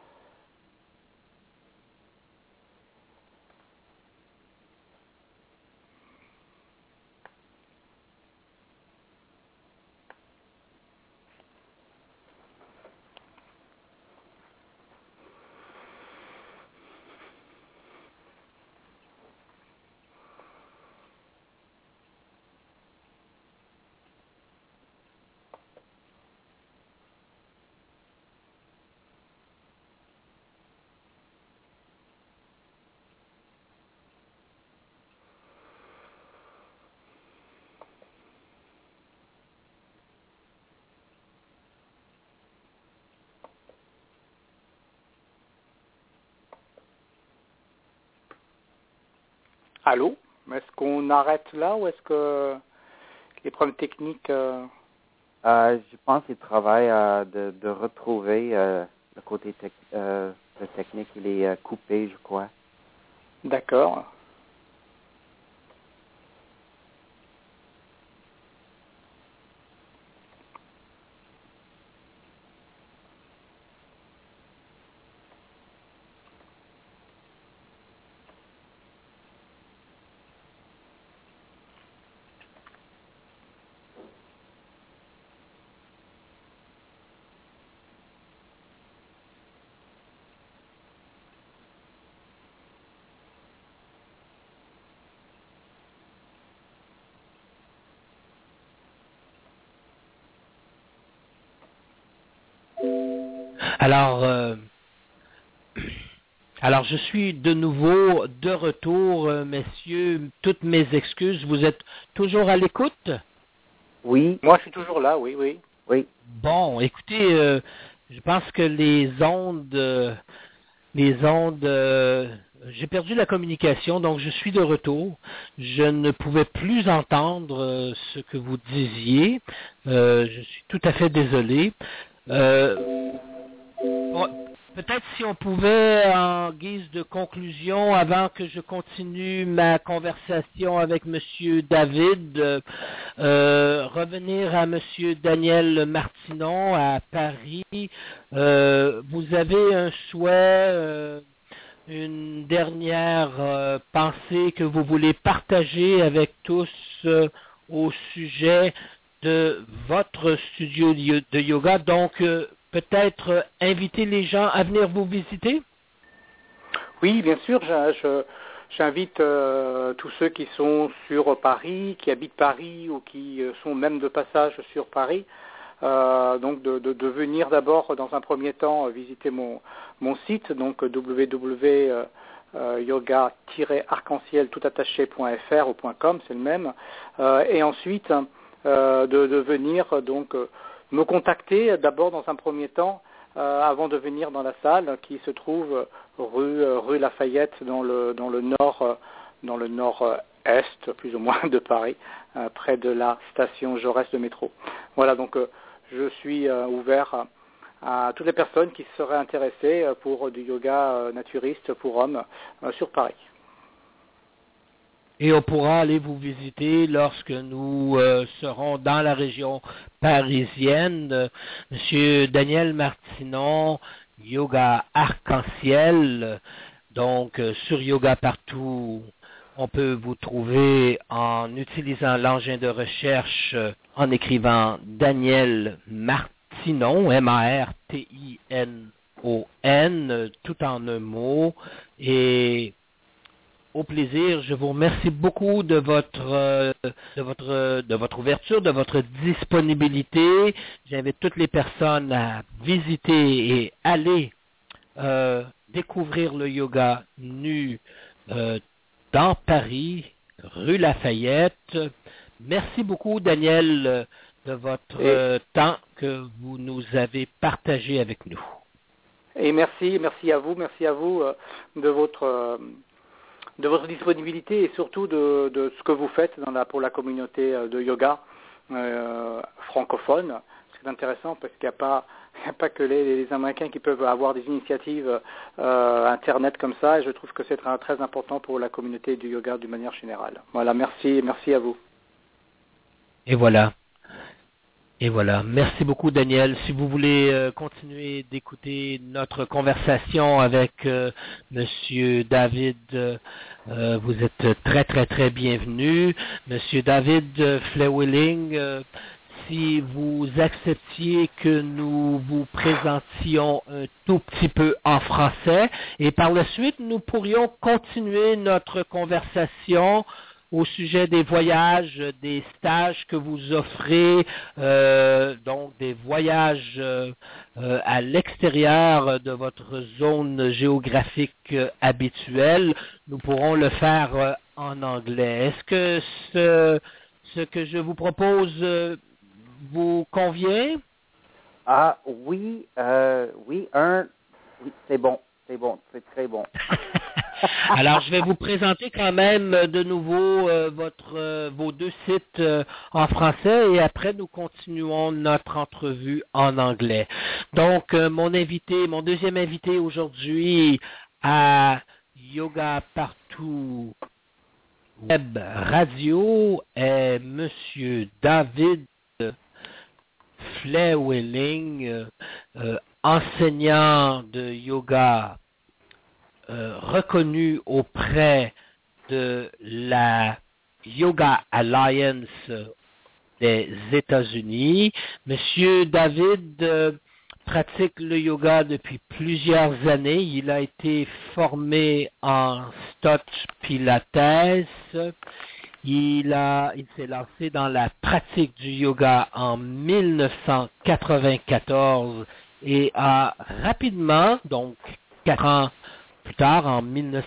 Allô? Est-ce qu'on arrête là ou est-ce que les problèmes techniques... Je pense qu'il travaille de retrouver le côté le technique. Il est coupé, je crois. D'accord. Alors, je suis de nouveau de retour, messieurs. Toutes mes excuses. Vous êtes toujours à l'écoute? Oui. Moi, je suis toujours là, oui, oui. Oui. Bon, écoutez, je pense que les ondes, j'ai perdu la communication, donc je suis de retour. Je ne pouvais plus entendre ce que vous disiez. Je suis tout à fait désolé. Bon, peut-être si on pouvait, en guise de conclusion, avant que je continue ma conversation avec Monsieur David, revenir à Monsieur Daniel Martinon à Paris. Vous avez un souhait, une dernière pensée que vous voulez partager avec tous au sujet de votre studio de yoga. Donc, peut-être inviter les gens à venir vous visiter? Oui, bien sûr, j'invite tous ceux qui sont sur Paris, qui habitent Paris ou qui sont même de passage sur Paris, donc de venir d'abord dans un premier temps visiter mon site, donc www.yoga-arc-en-ciel-toutattaché.fr ou .com, c'est le même, et ensuite de venir donc me contacter d'abord dans un premier temps avant de venir dans la salle qui se trouve rue Lafayette dans le nord-est plus ou moins de Paris, près de la station Jaurès de métro. Voilà, donc je suis ouvert à toutes les personnes qui seraient intéressées pour du yoga naturiste pour hommes sur Paris. Et on pourra aller vous visiter lorsque nous serons dans la région parisienne. Monsieur Daniel Martinon, Yoga Arc-en-Ciel, donc sur Yoga Partout, on peut vous trouver en utilisant l'engin de recherche en écrivant Daniel Martinon, M-A-R-T-I-N-O-N, tout en un mot, et au plaisir. Je vous remercie beaucoup de votre ouverture, de votre disponibilité. J'invite toutes les personnes à visiter et aller découvrir le yoga nu dans Paris, rue Lafayette. Merci beaucoup, Daniel, de votre temps que vous nous avez partagé avec nous. Et merci à vous de votre disponibilité et surtout de ce que vous faites pour la communauté de yoga. francophones. C'est intéressant parce qu'il n'y a pas que les Américains qui peuvent avoir des initiatives Internet comme ça, et je trouve que c'est très important pour la communauté du yoga d'une manière générale. Voilà, merci à vous. Et voilà. Merci beaucoup, Daniel. Si vous voulez continuer d'écouter notre conversation avec Monsieur David, vous êtes très, très, très bienvenu. Monsieur David Flewilling, si vous acceptiez que nous vous présentions un tout petit peu en français, et par la suite, nous pourrions continuer notre conversation au sujet des voyages, des stages que vous offrez, donc des voyages à l'extérieur de votre zone géographique habituelle. Nous pourrons le faire en anglais. Est-ce que ce que je vous propose vous convient? Oui, c'est bon, c'est très bon. Alors, je vais vous présenter quand même de nouveau vos deux sites en français, et après nous continuons notre entrevue en anglais. Donc, mon deuxième invité aujourd'hui à Yoga Partout Web Radio est Monsieur David Flewilling, enseignant de yoga reconnu auprès de la Yoga Alliance des États-Unis. Monsieur David pratique le yoga depuis plusieurs années. Il a été formé en Stott Pilates. Il s'est lancé dans la pratique du yoga en 1994 et a rapidement, donc 4 ans plus tard, en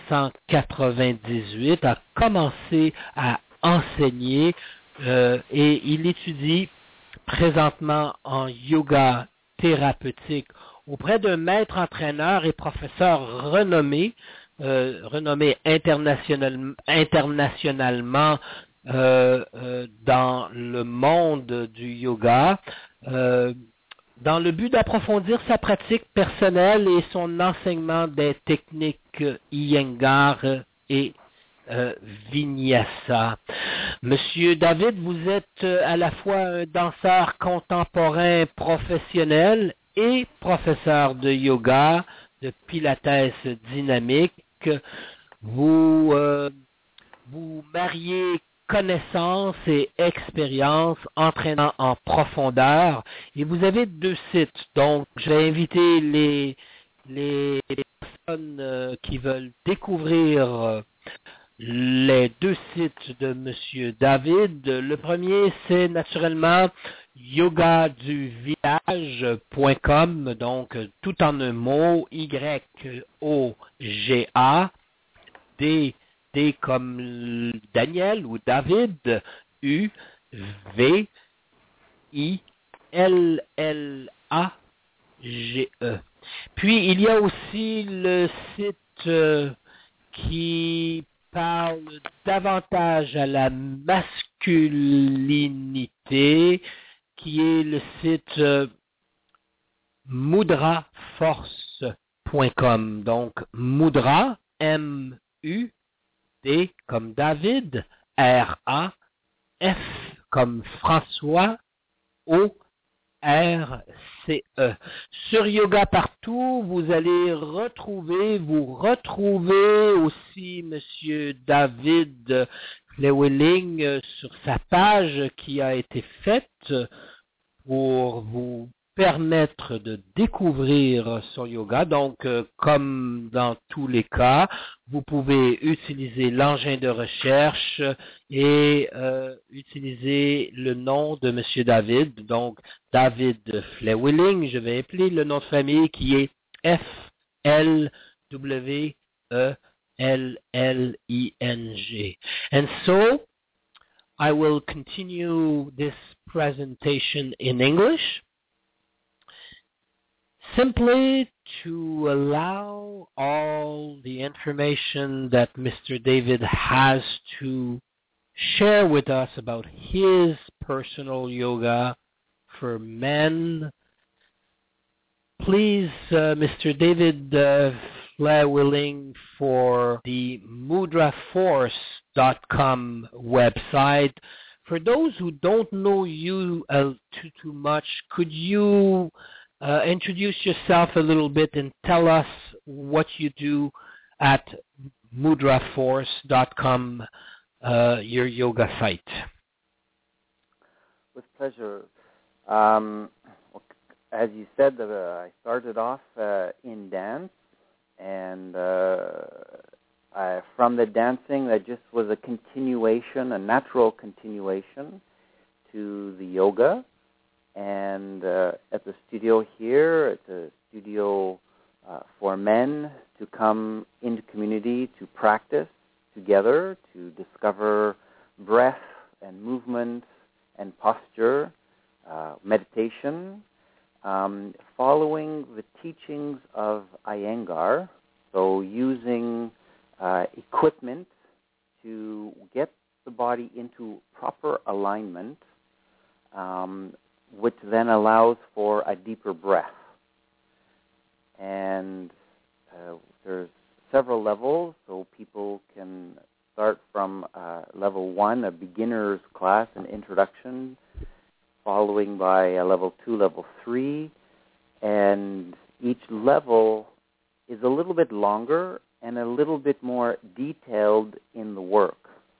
1998, a commencé à enseigner et il étudie présentement en yoga thérapeutique auprès d'un maître entraîneur et professeur renommé internationalement dans le monde du yoga, dans le but d'approfondir sa pratique personnelle et son enseignement des techniques Iyengar et Vinyasa. Monsieur David, vous êtes à la fois un danseur contemporain professionnel et professeur de yoga, de pilates dynamique. Vous mariez connaissance et expérience entraînant en profondeur, et vous avez deux sites. Donc, je vais inviter les personnes qui veulent découvrir les deux sites de Monsieur David. Le premier, c'est naturellement yogaduvillage.com, donc tout en un mot, YOGA, D comme Daniel ou David, UVILLAGE. Puis il y a aussi le site qui parle davantage à la masculinité, qui est le site mudraforce.com. Donc Mudra, M-U, D comme David, R-A, F comme François, O-R-C-E. Sur Yoga Partout, vous allez retrouver aussi Monsieur David Flewilling sur sa page qui a été faite pour vous permettre de découvrir son yoga. Donc, comme dans tous les cas, vous pouvez utiliser l'engin de recherche et utiliser le nom de Monsieur David. Donc, David Flewilling, je vais appeler le nom de famille qui est F-L-W-E-L-L-I-N-G. And so, I will continue this presentation in English, simply to allow all the information that Mr. David has to share with us about his personal yoga for men. Please, Mr. David Flair-Willing, for the mudraforce.com website. For those who don't know you too much, could you introduce yourself a little bit and tell us what you do at mudraforce.com, your yoga site? With pleasure. As you said, I started off in dance, and from the dancing, that just was a continuation, a natural continuation to the yoga. And at the studio here, it's a studio for men to come into community to practice together, to discover breath and movement and posture, meditation, following the teachings of Iyengar, so using equipment to get the body into proper alignment, which then allows for a deeper breath. And there's several levels, so people can start from level 1, a beginner's class, an introduction, following by a level 2, level 3, and each level is a little bit longer and a little bit more detailed in the work.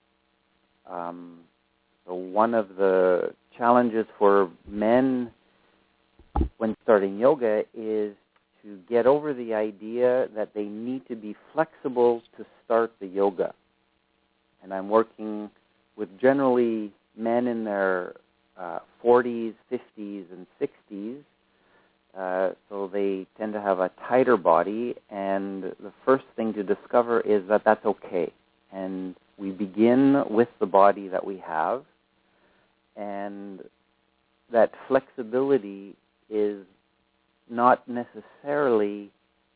So one of the challenges for men when starting yoga is to get over the idea that they need to be flexible to start the yoga. And I'm working with generally men in their 40s, 50s, and 60s, so they tend to have a tighter body, and the first thing to discover is that that's okay. And we begin with the body that we have, and that flexibility is not necessarily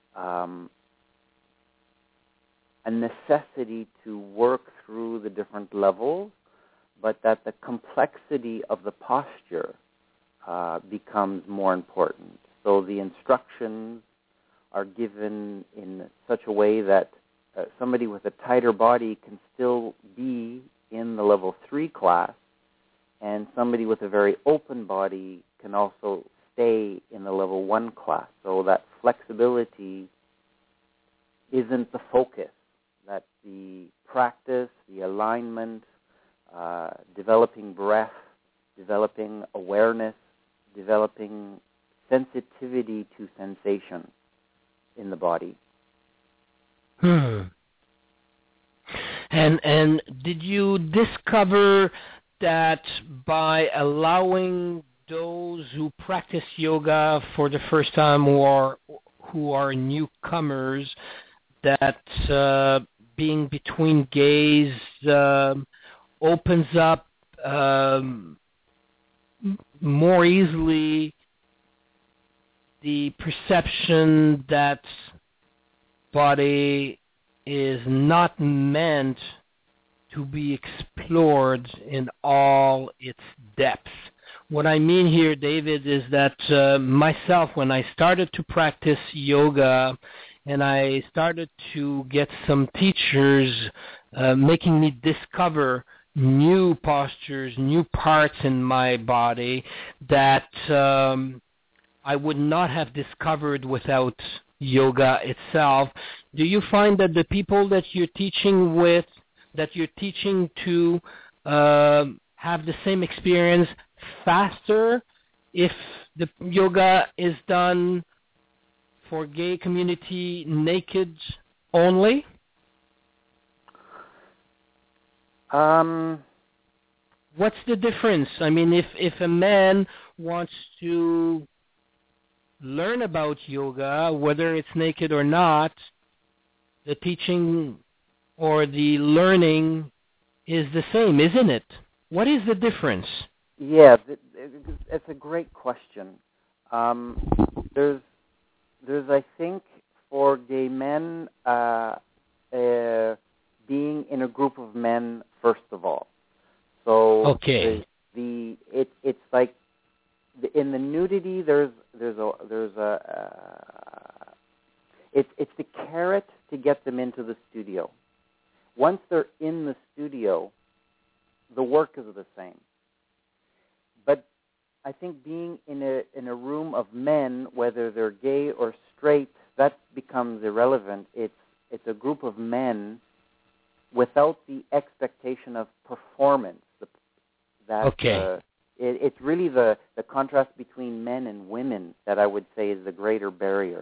a necessity to work through the different levels, but that the complexity of the posture becomes more important. So the instructions are given in such a way that somebody with a tighter body can still be in the level 3 class, and somebody with a very open body can also stay in the level 1 class. So that flexibility isn't the focus, that the practice, the alignment, developing breath, developing awareness, developing sensitivity to sensation in the body. And did you discover that by allowing those who practice yoga for the first time or who are newcomers, that being between gaze opens up more easily the perception that body is not meant to be explored in all its depths? What I mean here, David, is that myself, when I started to practice yoga and I started to get some teachers making me discover new postures, new parts in my body that I would not have discovered without yoga itself. Do you find that the people that you're teaching with, that you're teaching to, have the same experience faster if the yoga is done for gay community naked only? What's the difference? I mean, if a man wants to learn about yoga, whether it's naked or not, the teaching or the learning is the same, isn't it? What is the difference? Yeah, it's a great question. There's, I think, for gay men, being in a group of men, first of all. So okay. the it's like in the nudity it's the carrot to get them into the studio. Once they're in the studio, the work is the same. But I think being in a room of men, whether they're gay or straight, that becomes irrelevant. It's a group of men without the expectation of performance. It's really the contrast between men and women that I would say is the greater barrier.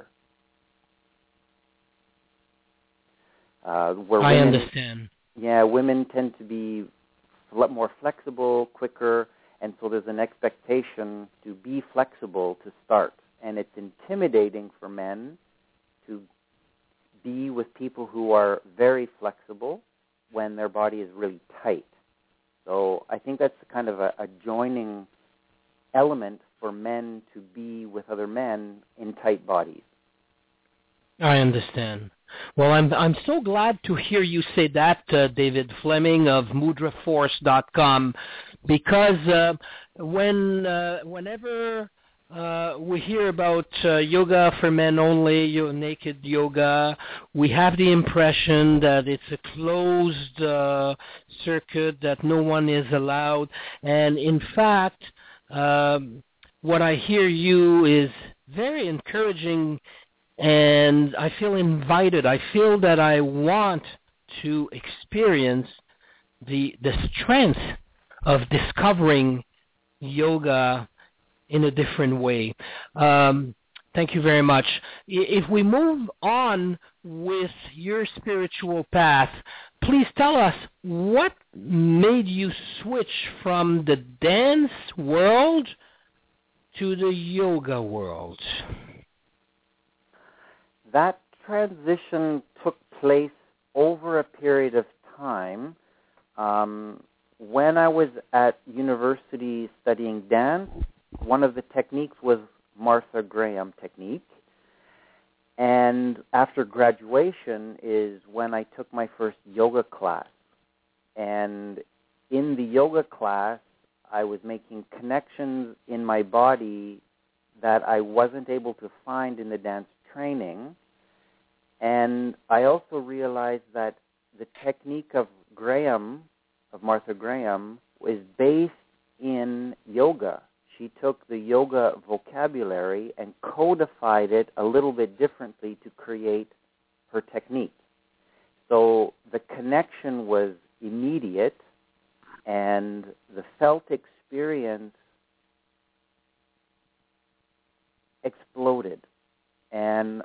I understand. Yeah, women tend to be a lot more flexible, quicker, and so there's an expectation to be flexible to start. And it's intimidating for men to be with people who are very flexible when their body is really tight. So I think that's kind of a joining element for men to be with other men in tight bodies. I understand. Well, I'm so glad to hear you say that, David Fleming of MudraForce.com, because whenever we hear about yoga for men only, naked yoga, we have the impression that it's a closed circuit, that no one is allowed. And in fact, what I hear you is very encouraging, and I feel invited. I feel that I want to experience the strength of discovering yoga in a different way. Thank you very much. If we move on with your spiritual path, please tell us what made you switch from the dance world to the yoga world. That transition took place over a period of time. When I was at university studying dance, one of the techniques was Martha Graham technique. And after graduation is when I took my first yoga class. And in the yoga class, I was making connections in my body that I wasn't able to find in the dance training. And I also realized that the technique of Martha Graham, is based in yoga. She took the yoga vocabulary and codified it a little bit differently to create her technique. So the connection was immediate, and the felt experience exploded. And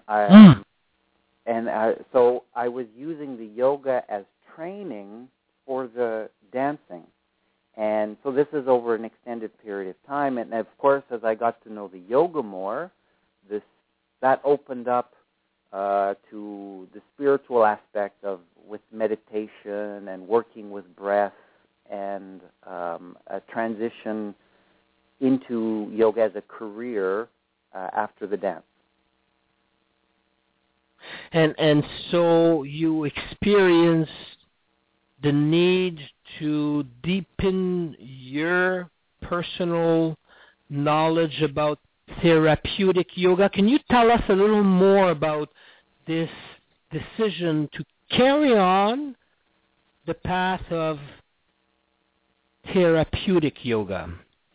so I was using the yoga as training for the dancing. And so this is over an extended period of time. And of course, as I got to know the yoga more, that opened up to the spiritual aspect of with meditation and working with breath, and a transition into yoga as a career after the dance. And so you experienced the need to deepen your personal knowledge about therapeutic yoga. Can you tell us a little more about this decision to carry on the path of therapeutic yoga?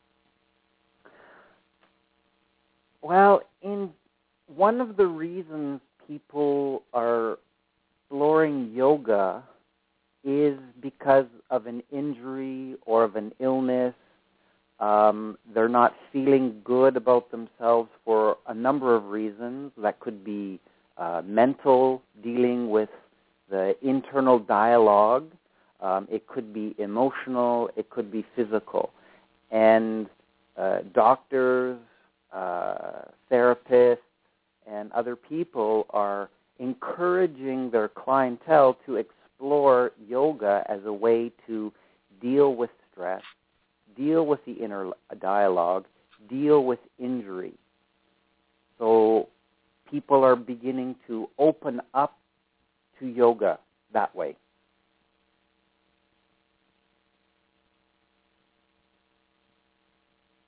Well, one of the reasons people are exploring yoga is because of an injury or of an illness. They're not feeling good about themselves for a number of reasons. That could be mental, dealing with the internal dialogue. It could be emotional. It could be physical. And doctors, therapists, and other people are encouraging their clientele to explore yoga as a way to deal with stress, deal with the inner dialogue, deal with injury. So people are beginning to open up to yoga that way.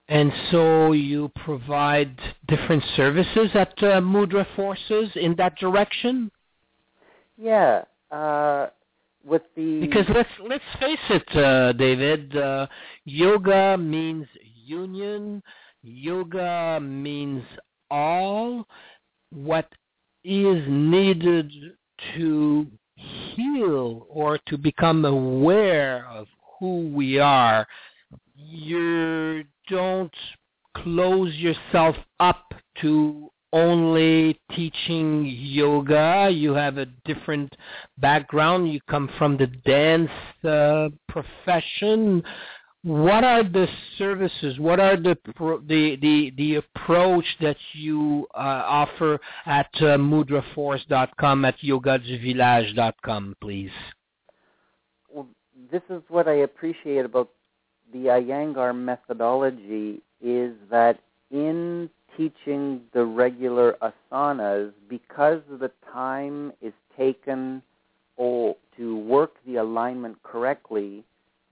And so you provide different services at Mudra Forces in that direction? Yeah. With the Because let's face it, David, yoga means union. Yoga means all. What is needed to heal or to become aware of who we are. You don't close yourself up to only teaching yoga. You have a different background. You come from the dance profession. What are the services? What are the approach that you offer at mudraforce.com, at yogaduvillage.com, please? Well, this is what I appreciate about the Iyengar methodology, is that in teaching the regular asanas, because the time is taken to work the alignment correctly,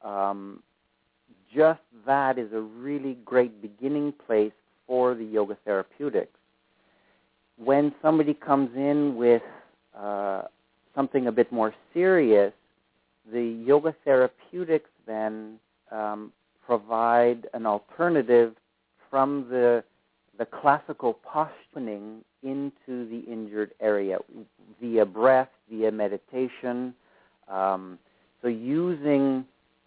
just that is a really great beginning place for the yoga therapeutics. When somebody comes in with something a bit more serious, the yoga therapeutics then provide an alternative from the classical posturing into the injured area via breath, via meditation. So using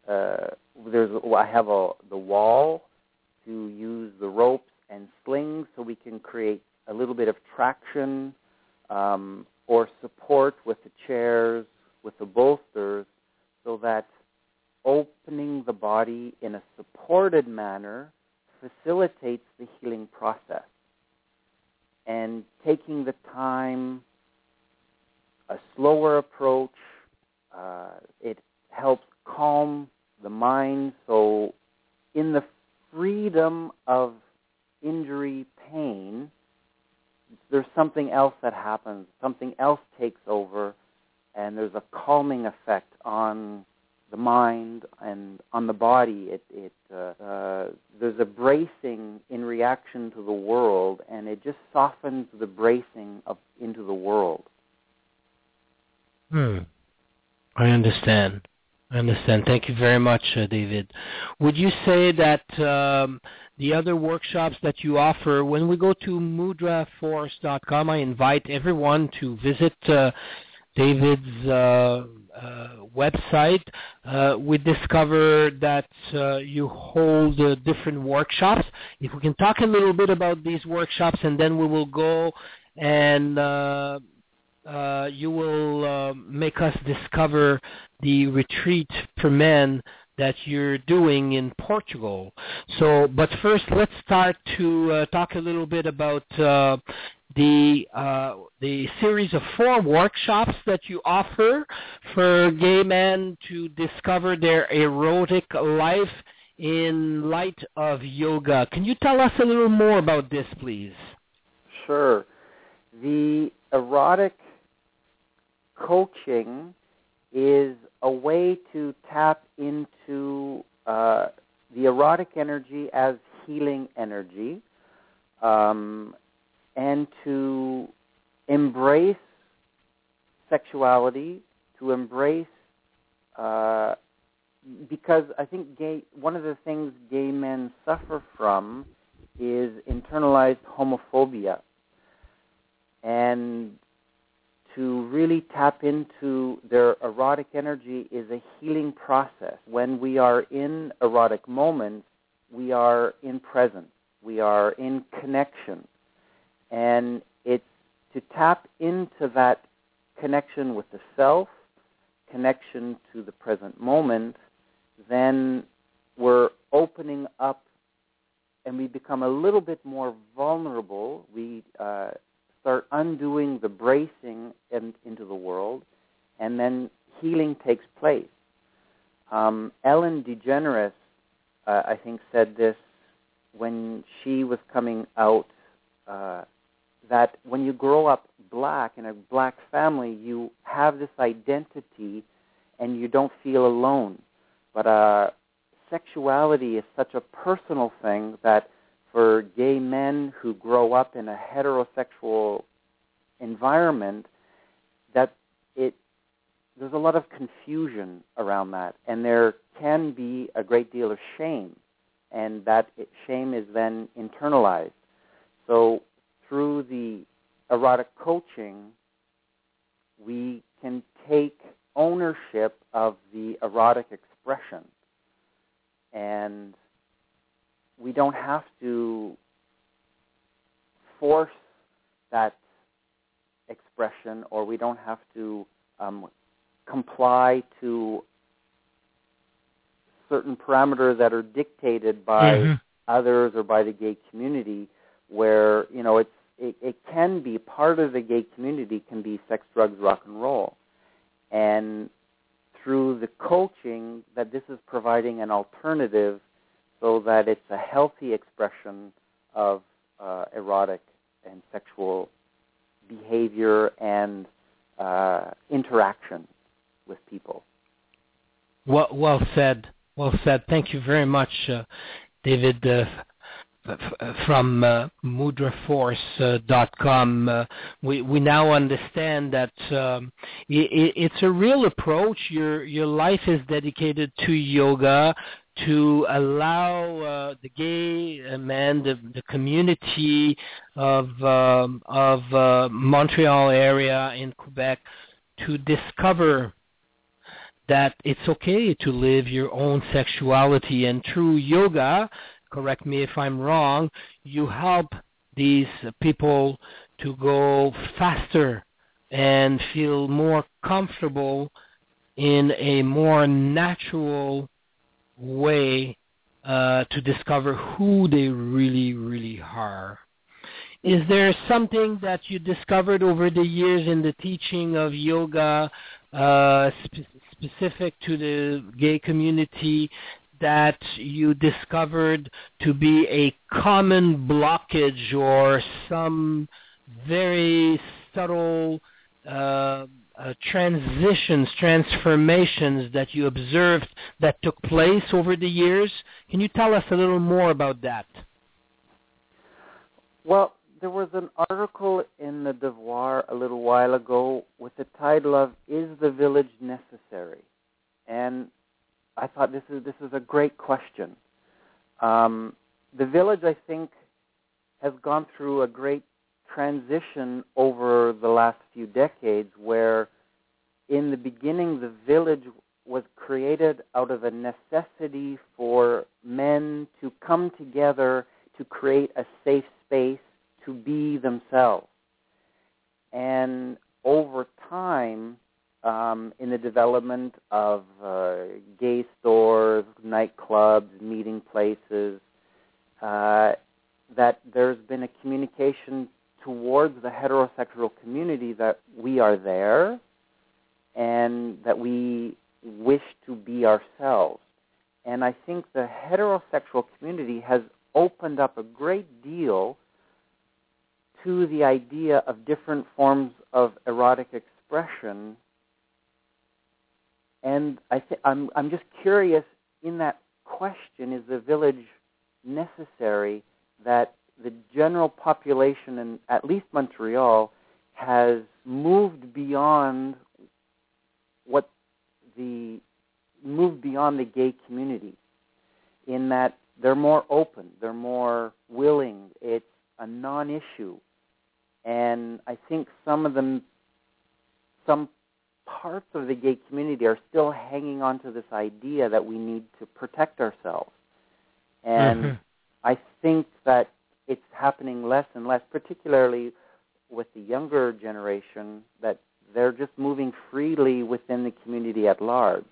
I have the wall to use the ropes and slings so we can create a little bit of traction or support with the chairs, with the bolsters, so that opening the body in a supported manner facilitates the healing process. And taking the time, a slower approach, it helps calm the mind. So in the freedom of injury pain, there's something else that happens. Something else takes over, and there's a calming effect on the mind and on the body. There's a bracing in reaction to the world, and it just softens the bracing into the world. I understand. Thank you very much, David. Would you say that the other workshops that you offer, when we go to mudraforce.com, I invite everyone to visit David's website. We discover that you hold different workshops. If we can talk a little bit about these workshops, and then we will go and you will make us discover the retreat per man that you're doing in Portugal. So, but first, let's start to talk a little bit about the series of 4 workshops that you offer for gay men to discover their erotic life in light of yoga. Can you tell us a little more about this, please? Sure. The erotic coaching is a way to tap into the erotic energy as healing energy, and to embrace sexuality, to embrace, because I think one of the things gay men suffer from is internalized homophobia. And to really tap into their erotic energy is a healing process. When we are in erotic moments, we are in presence. We are in connection. And it's to tap into that connection with the self, connection to the present moment, then we're opening up and we become a little bit more vulnerable. We start undoing the bracing into the world, and then healing takes place. Ellen DeGeneres, I think, said this when she was coming out, that when you grow up black in a black family, you have this identity and you don't feel alone. But sexuality is such a personal thing that for gay men who grow up in a heterosexual environment, that there's a lot of confusion around that, and there can be a great deal of shame, and that shame is then internalized. So through the erotic coaching, we can take ownership of the erotic expression, and we don't have to force that expression, or we don't have to comply to certain parameters that are dictated by others or by the gay community, where, you know, it can be part of the gay community can be sex, drugs, rock and roll. And through the coaching, that this is providing an alternative so that it's a healthy expression of erotic and sexual behavior and interaction with people. Well said. Well said. Thank you very much, David, from mudraforce.com. We now understand that it's a real approach. Your life is dedicated to yoga, to allow the gay men, the community of Montreal area in Quebec, to discover that it's okay to live your own sexuality. And through yoga, correct me if I'm wrong, you help these people to go faster and feel more comfortable in a more natural way to discover who they really, really are. Is there something that you discovered over the years in the teaching of yoga specific to the gay community that you discovered to be a common blockage or some very subtle transformations that you observed that took place over the years? Can you tell us a little more about that? Well, there was an article in the Devoir a little while ago with the title of "Is the Village Necessary?" And I thought this is a great question. The village, I think, has gone through a great transition over the last few decades, where in the beginning the village was created out of a necessity for men to come together to create a safe space to be themselves. And over time, in the development of gay stores, nightclubs, meeting places, that there's been a communication towards the heterosexual community that we are there and that we wish to be ourselves. And I think the heterosexual community has opened up a great deal to the idea of different forms of erotic expression. And I'm just curious, in that question, is the village necessary, that the general population in at least Montreal has moved beyond the gay community, in that they're more open, they're more willing, it's a non-issue. And I think some parts of the gay community are still hanging on to this idea that we need to protect ourselves. And I think that it's happening less and less, particularly with the younger generation, that they're just moving freely within the community at large.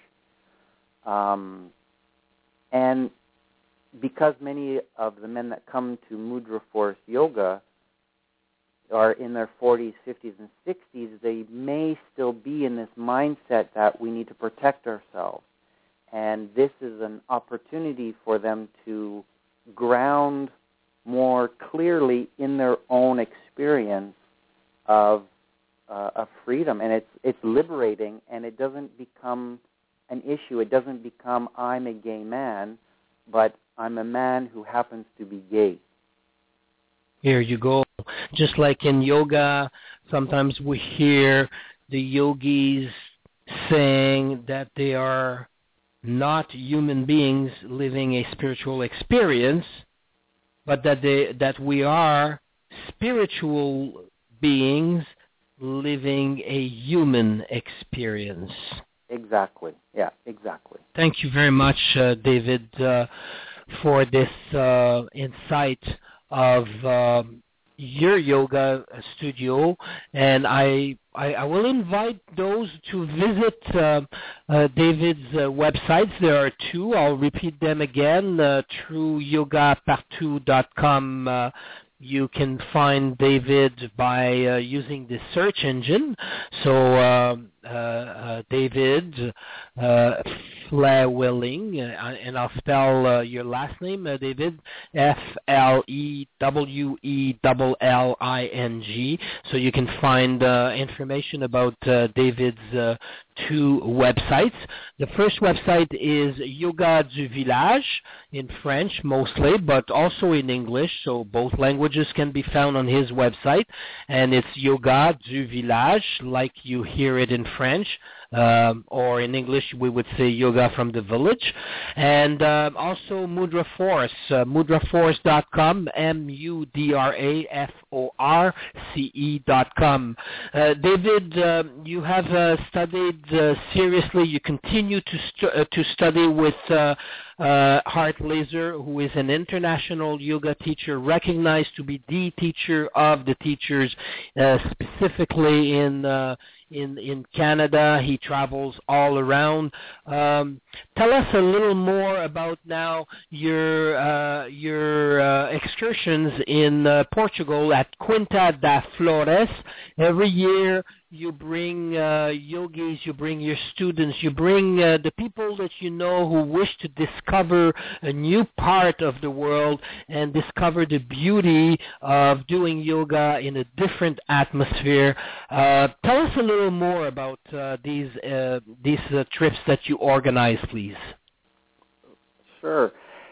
And because many of the men that come to Mudra Force Yoga are in their 40s, 50s, and 60s, they may still be in this mindset that we need to protect ourselves. And this is an opportunity for them to ground more clearly in their own experience of freedom. And it's liberating, and it doesn't become an issue. It doesn't become, I'm a gay man, but I'm a man who happens to be gay. Here you go. Just like in yoga, sometimes we hear the yogis saying that they are not human beings living a spiritual experience, but that we are spiritual beings living a human experience. Exactly. Yeah, exactly. Thank you very much, David, for this insight of your yoga studio, and I will invite those to visit David's websites. There are two. I'll repeat them again. Through yogapartout.com, you can find David by using the search engine. So David Flewilling, and I'll spell your last name, David, Flewelling. So you can find information about David's two websites. The first website is Yoga du Village, in French mostly, but also in English, so both languages can be found on his website, and it's Yoga du Village, like you hear it in French, or in English we would say Yoga from the Village, and also Mudra Force, mudraforce.com, mudraforce.com. David, you have studied seriously. You continue to study with Hart Laser, who is an international yoga teacher, recognized to be the teacher of the teachers, specifically in Canada. He travels all around. Tell us a little more about now your excursions in Portugal at Quinta da Flores. Every year you bring yogis, you bring your students, you bring the people that you know who wish to discover a new part of the world and discover the beauty of doing yoga in a different atmosphere. Tell us a little more about these trips that you organize, please. Sure.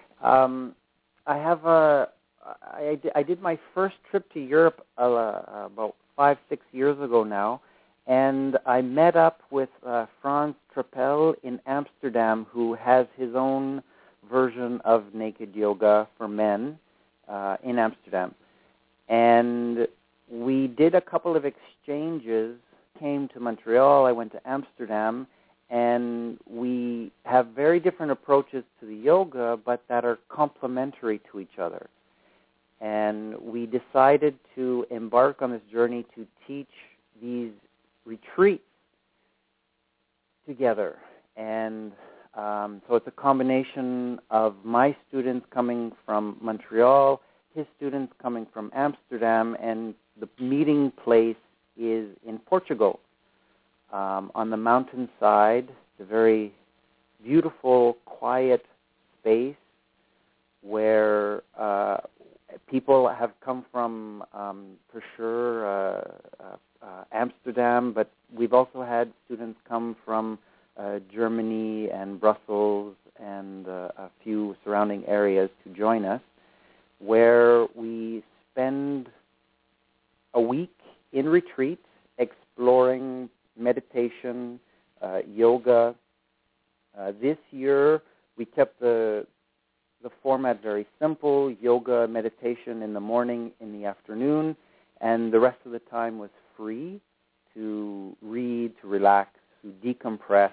I did my first trip to Europe about 5-6 years ago now, and I met up with Franz Trappel in Amsterdam, who has his own version of naked yoga for men in Amsterdam. And we did a couple of exchanges, came to Montreal, I went to Amsterdam, and we have very different approaches to the yoga, but that are complementary to each other. And we decided to embark on this journey to teach these retreats together. And so it's a combination of my students coming from Montreal, his students coming from Amsterdam, and the meeting place is in Portugal, on the mountainside, a very beautiful, quiet space where people have come from, for sure, Amsterdam, but we've also had students come from Germany and Brussels and a few surrounding areas to join us, where we spend a week in retreat exploring meditation, yoga. This year we kept the format very simple: yoga, meditation in the morning, in the afternoon, and the rest of the time was free to read, to relax, to decompress.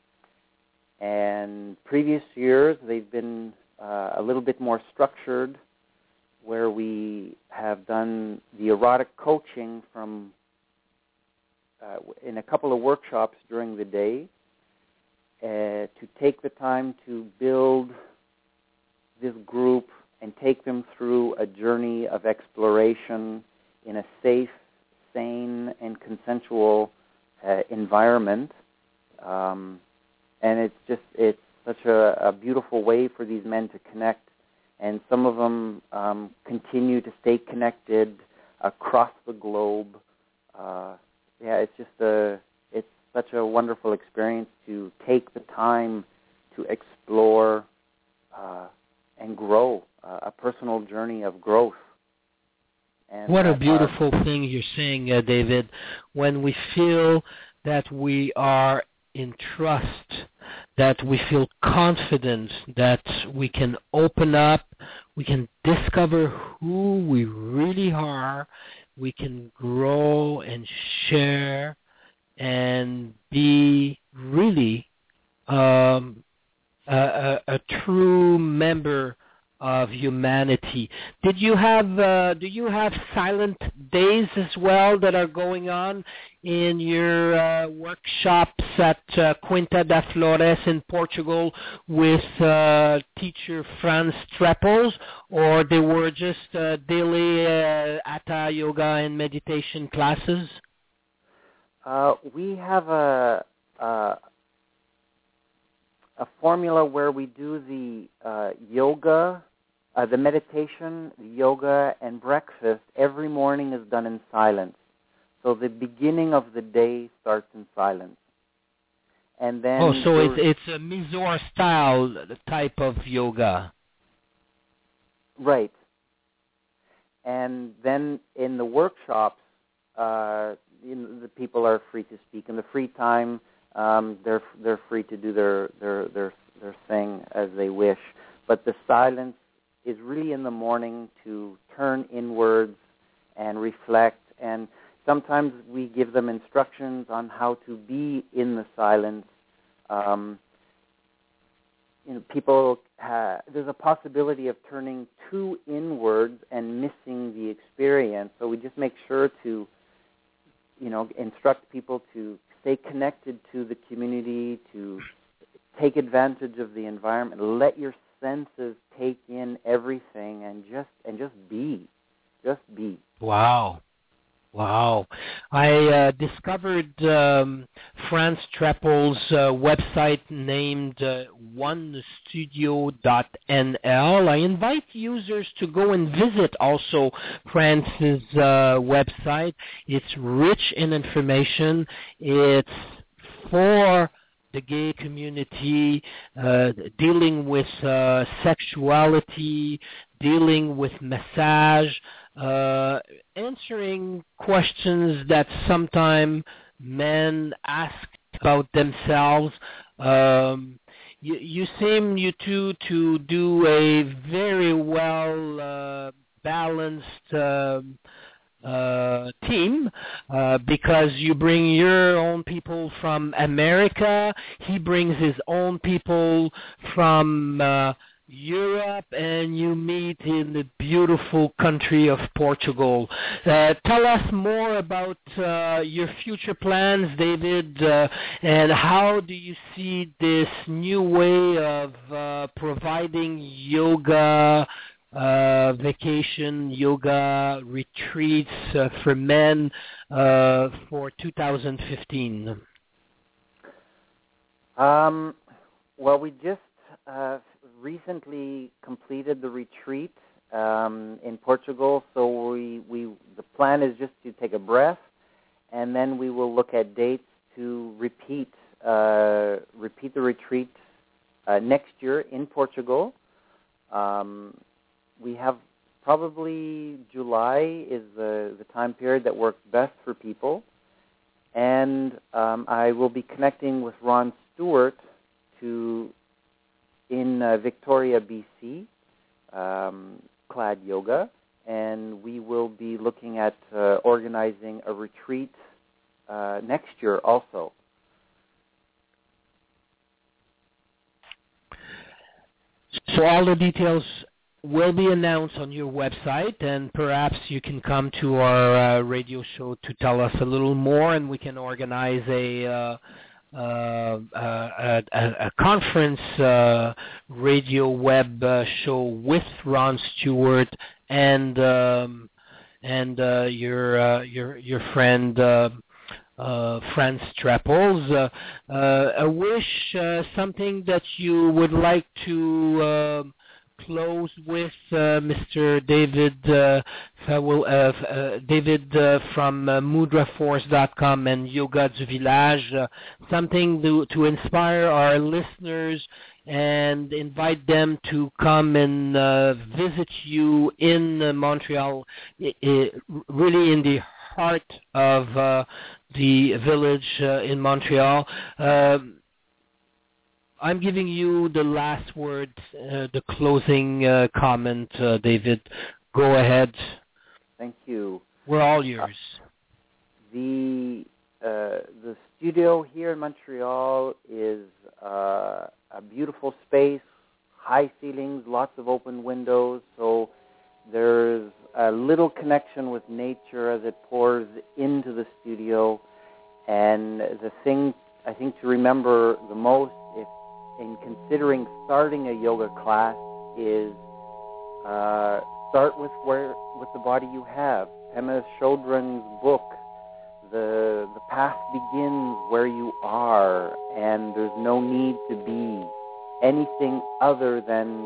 And previous years they've been a little bit more structured, where we have done the erotic coaching from in a couple of workshops during the day to take the time to build this group and take them through a journey of exploration in a safe, sane, and consensual environment. And it's such a beautiful way for these men to connect. And some of them continue to stay connected across the globe. It's such a wonderful experience to take the time to explore grow, a personal journey of growth. And what a beautiful thing you're saying, David, when we feel that we are in trust, that we feel confident, that we can open up, we can discover who we really are, we can grow and share and be really a true member of humanity. Do you have silent days as well that are going on in your workshops at Quinta da Flores in Portugal with teacher Franz Treppels, or they were just daily Hatha yoga and meditation classes? We have a formula where we do the yoga, the meditation, the yoga, and breakfast every morning is done in silence. So the beginning of the day starts in silence. And then it's a Mysore style type of yoga. Right. And then in the workshops, the people are free to speak. In the free time, they're free to do their thing as they wish. But the silence is really in the morning to turn inwards and reflect. And sometimes we give them instructions on how to be in the silence. People there's a possibility of turning too inwards and missing the experience. So we just make sure to, instruct people to stay connected to the community, to take advantage of the environment, let your senses take in everything, and just be. Wow. I discovered Franz Treppel's website named onestudio.nl. I invite users to go and visit also Franz's website. It's rich in information. It's for the gay community, dealing with sexuality, dealing with massage, answering questions that sometimes men ask about themselves. You seem, you two, to do a very well balanced team, because you bring your own people from America, he brings his own people from Europe, and you meet in the beautiful country of Portugal. Tell us more about your future plans, David, and how do you see this new way of providing yoga, vacation yoga retreats for men for 2015? Well, we just recently completed the retreat in Portugal, so the plan is just to take a breath, and then we will look at dates to repeat the retreat next year in Portugal. We have probably July is the time period that works best for people. And I will be connecting with Ron Stewart in Victoria, BC, Clad Yoga. And we will be looking at organizing a retreat next year also. So all the details will be announced on your website, and perhaps you can come to our radio show to tell us a little more, and we can organize a conference radio web show with Ron Stewart and your friend Franz Treppels. A wish, something that you would like to close with, Mr. David David from mudraforce.com and Yoga du Village, something to inspire our listeners and invite them to come and visit you in Montreal, really in the heart of the village in Montreal. I'm giving you the last word, the closing comment, David. Go ahead. Thank you. We're all yours. The studio here in Montreal is a beautiful space, high ceilings, lots of open windows, so there's a little connection with nature as it pours into the studio. And the thing I think to remember the most in considering starting a yoga class is start with the body you have. Pema Chodron's book, the path begins where you are, and there's no need to be anything other than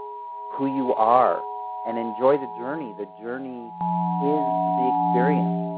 who you are, and enjoy the journey. The journey is the experience.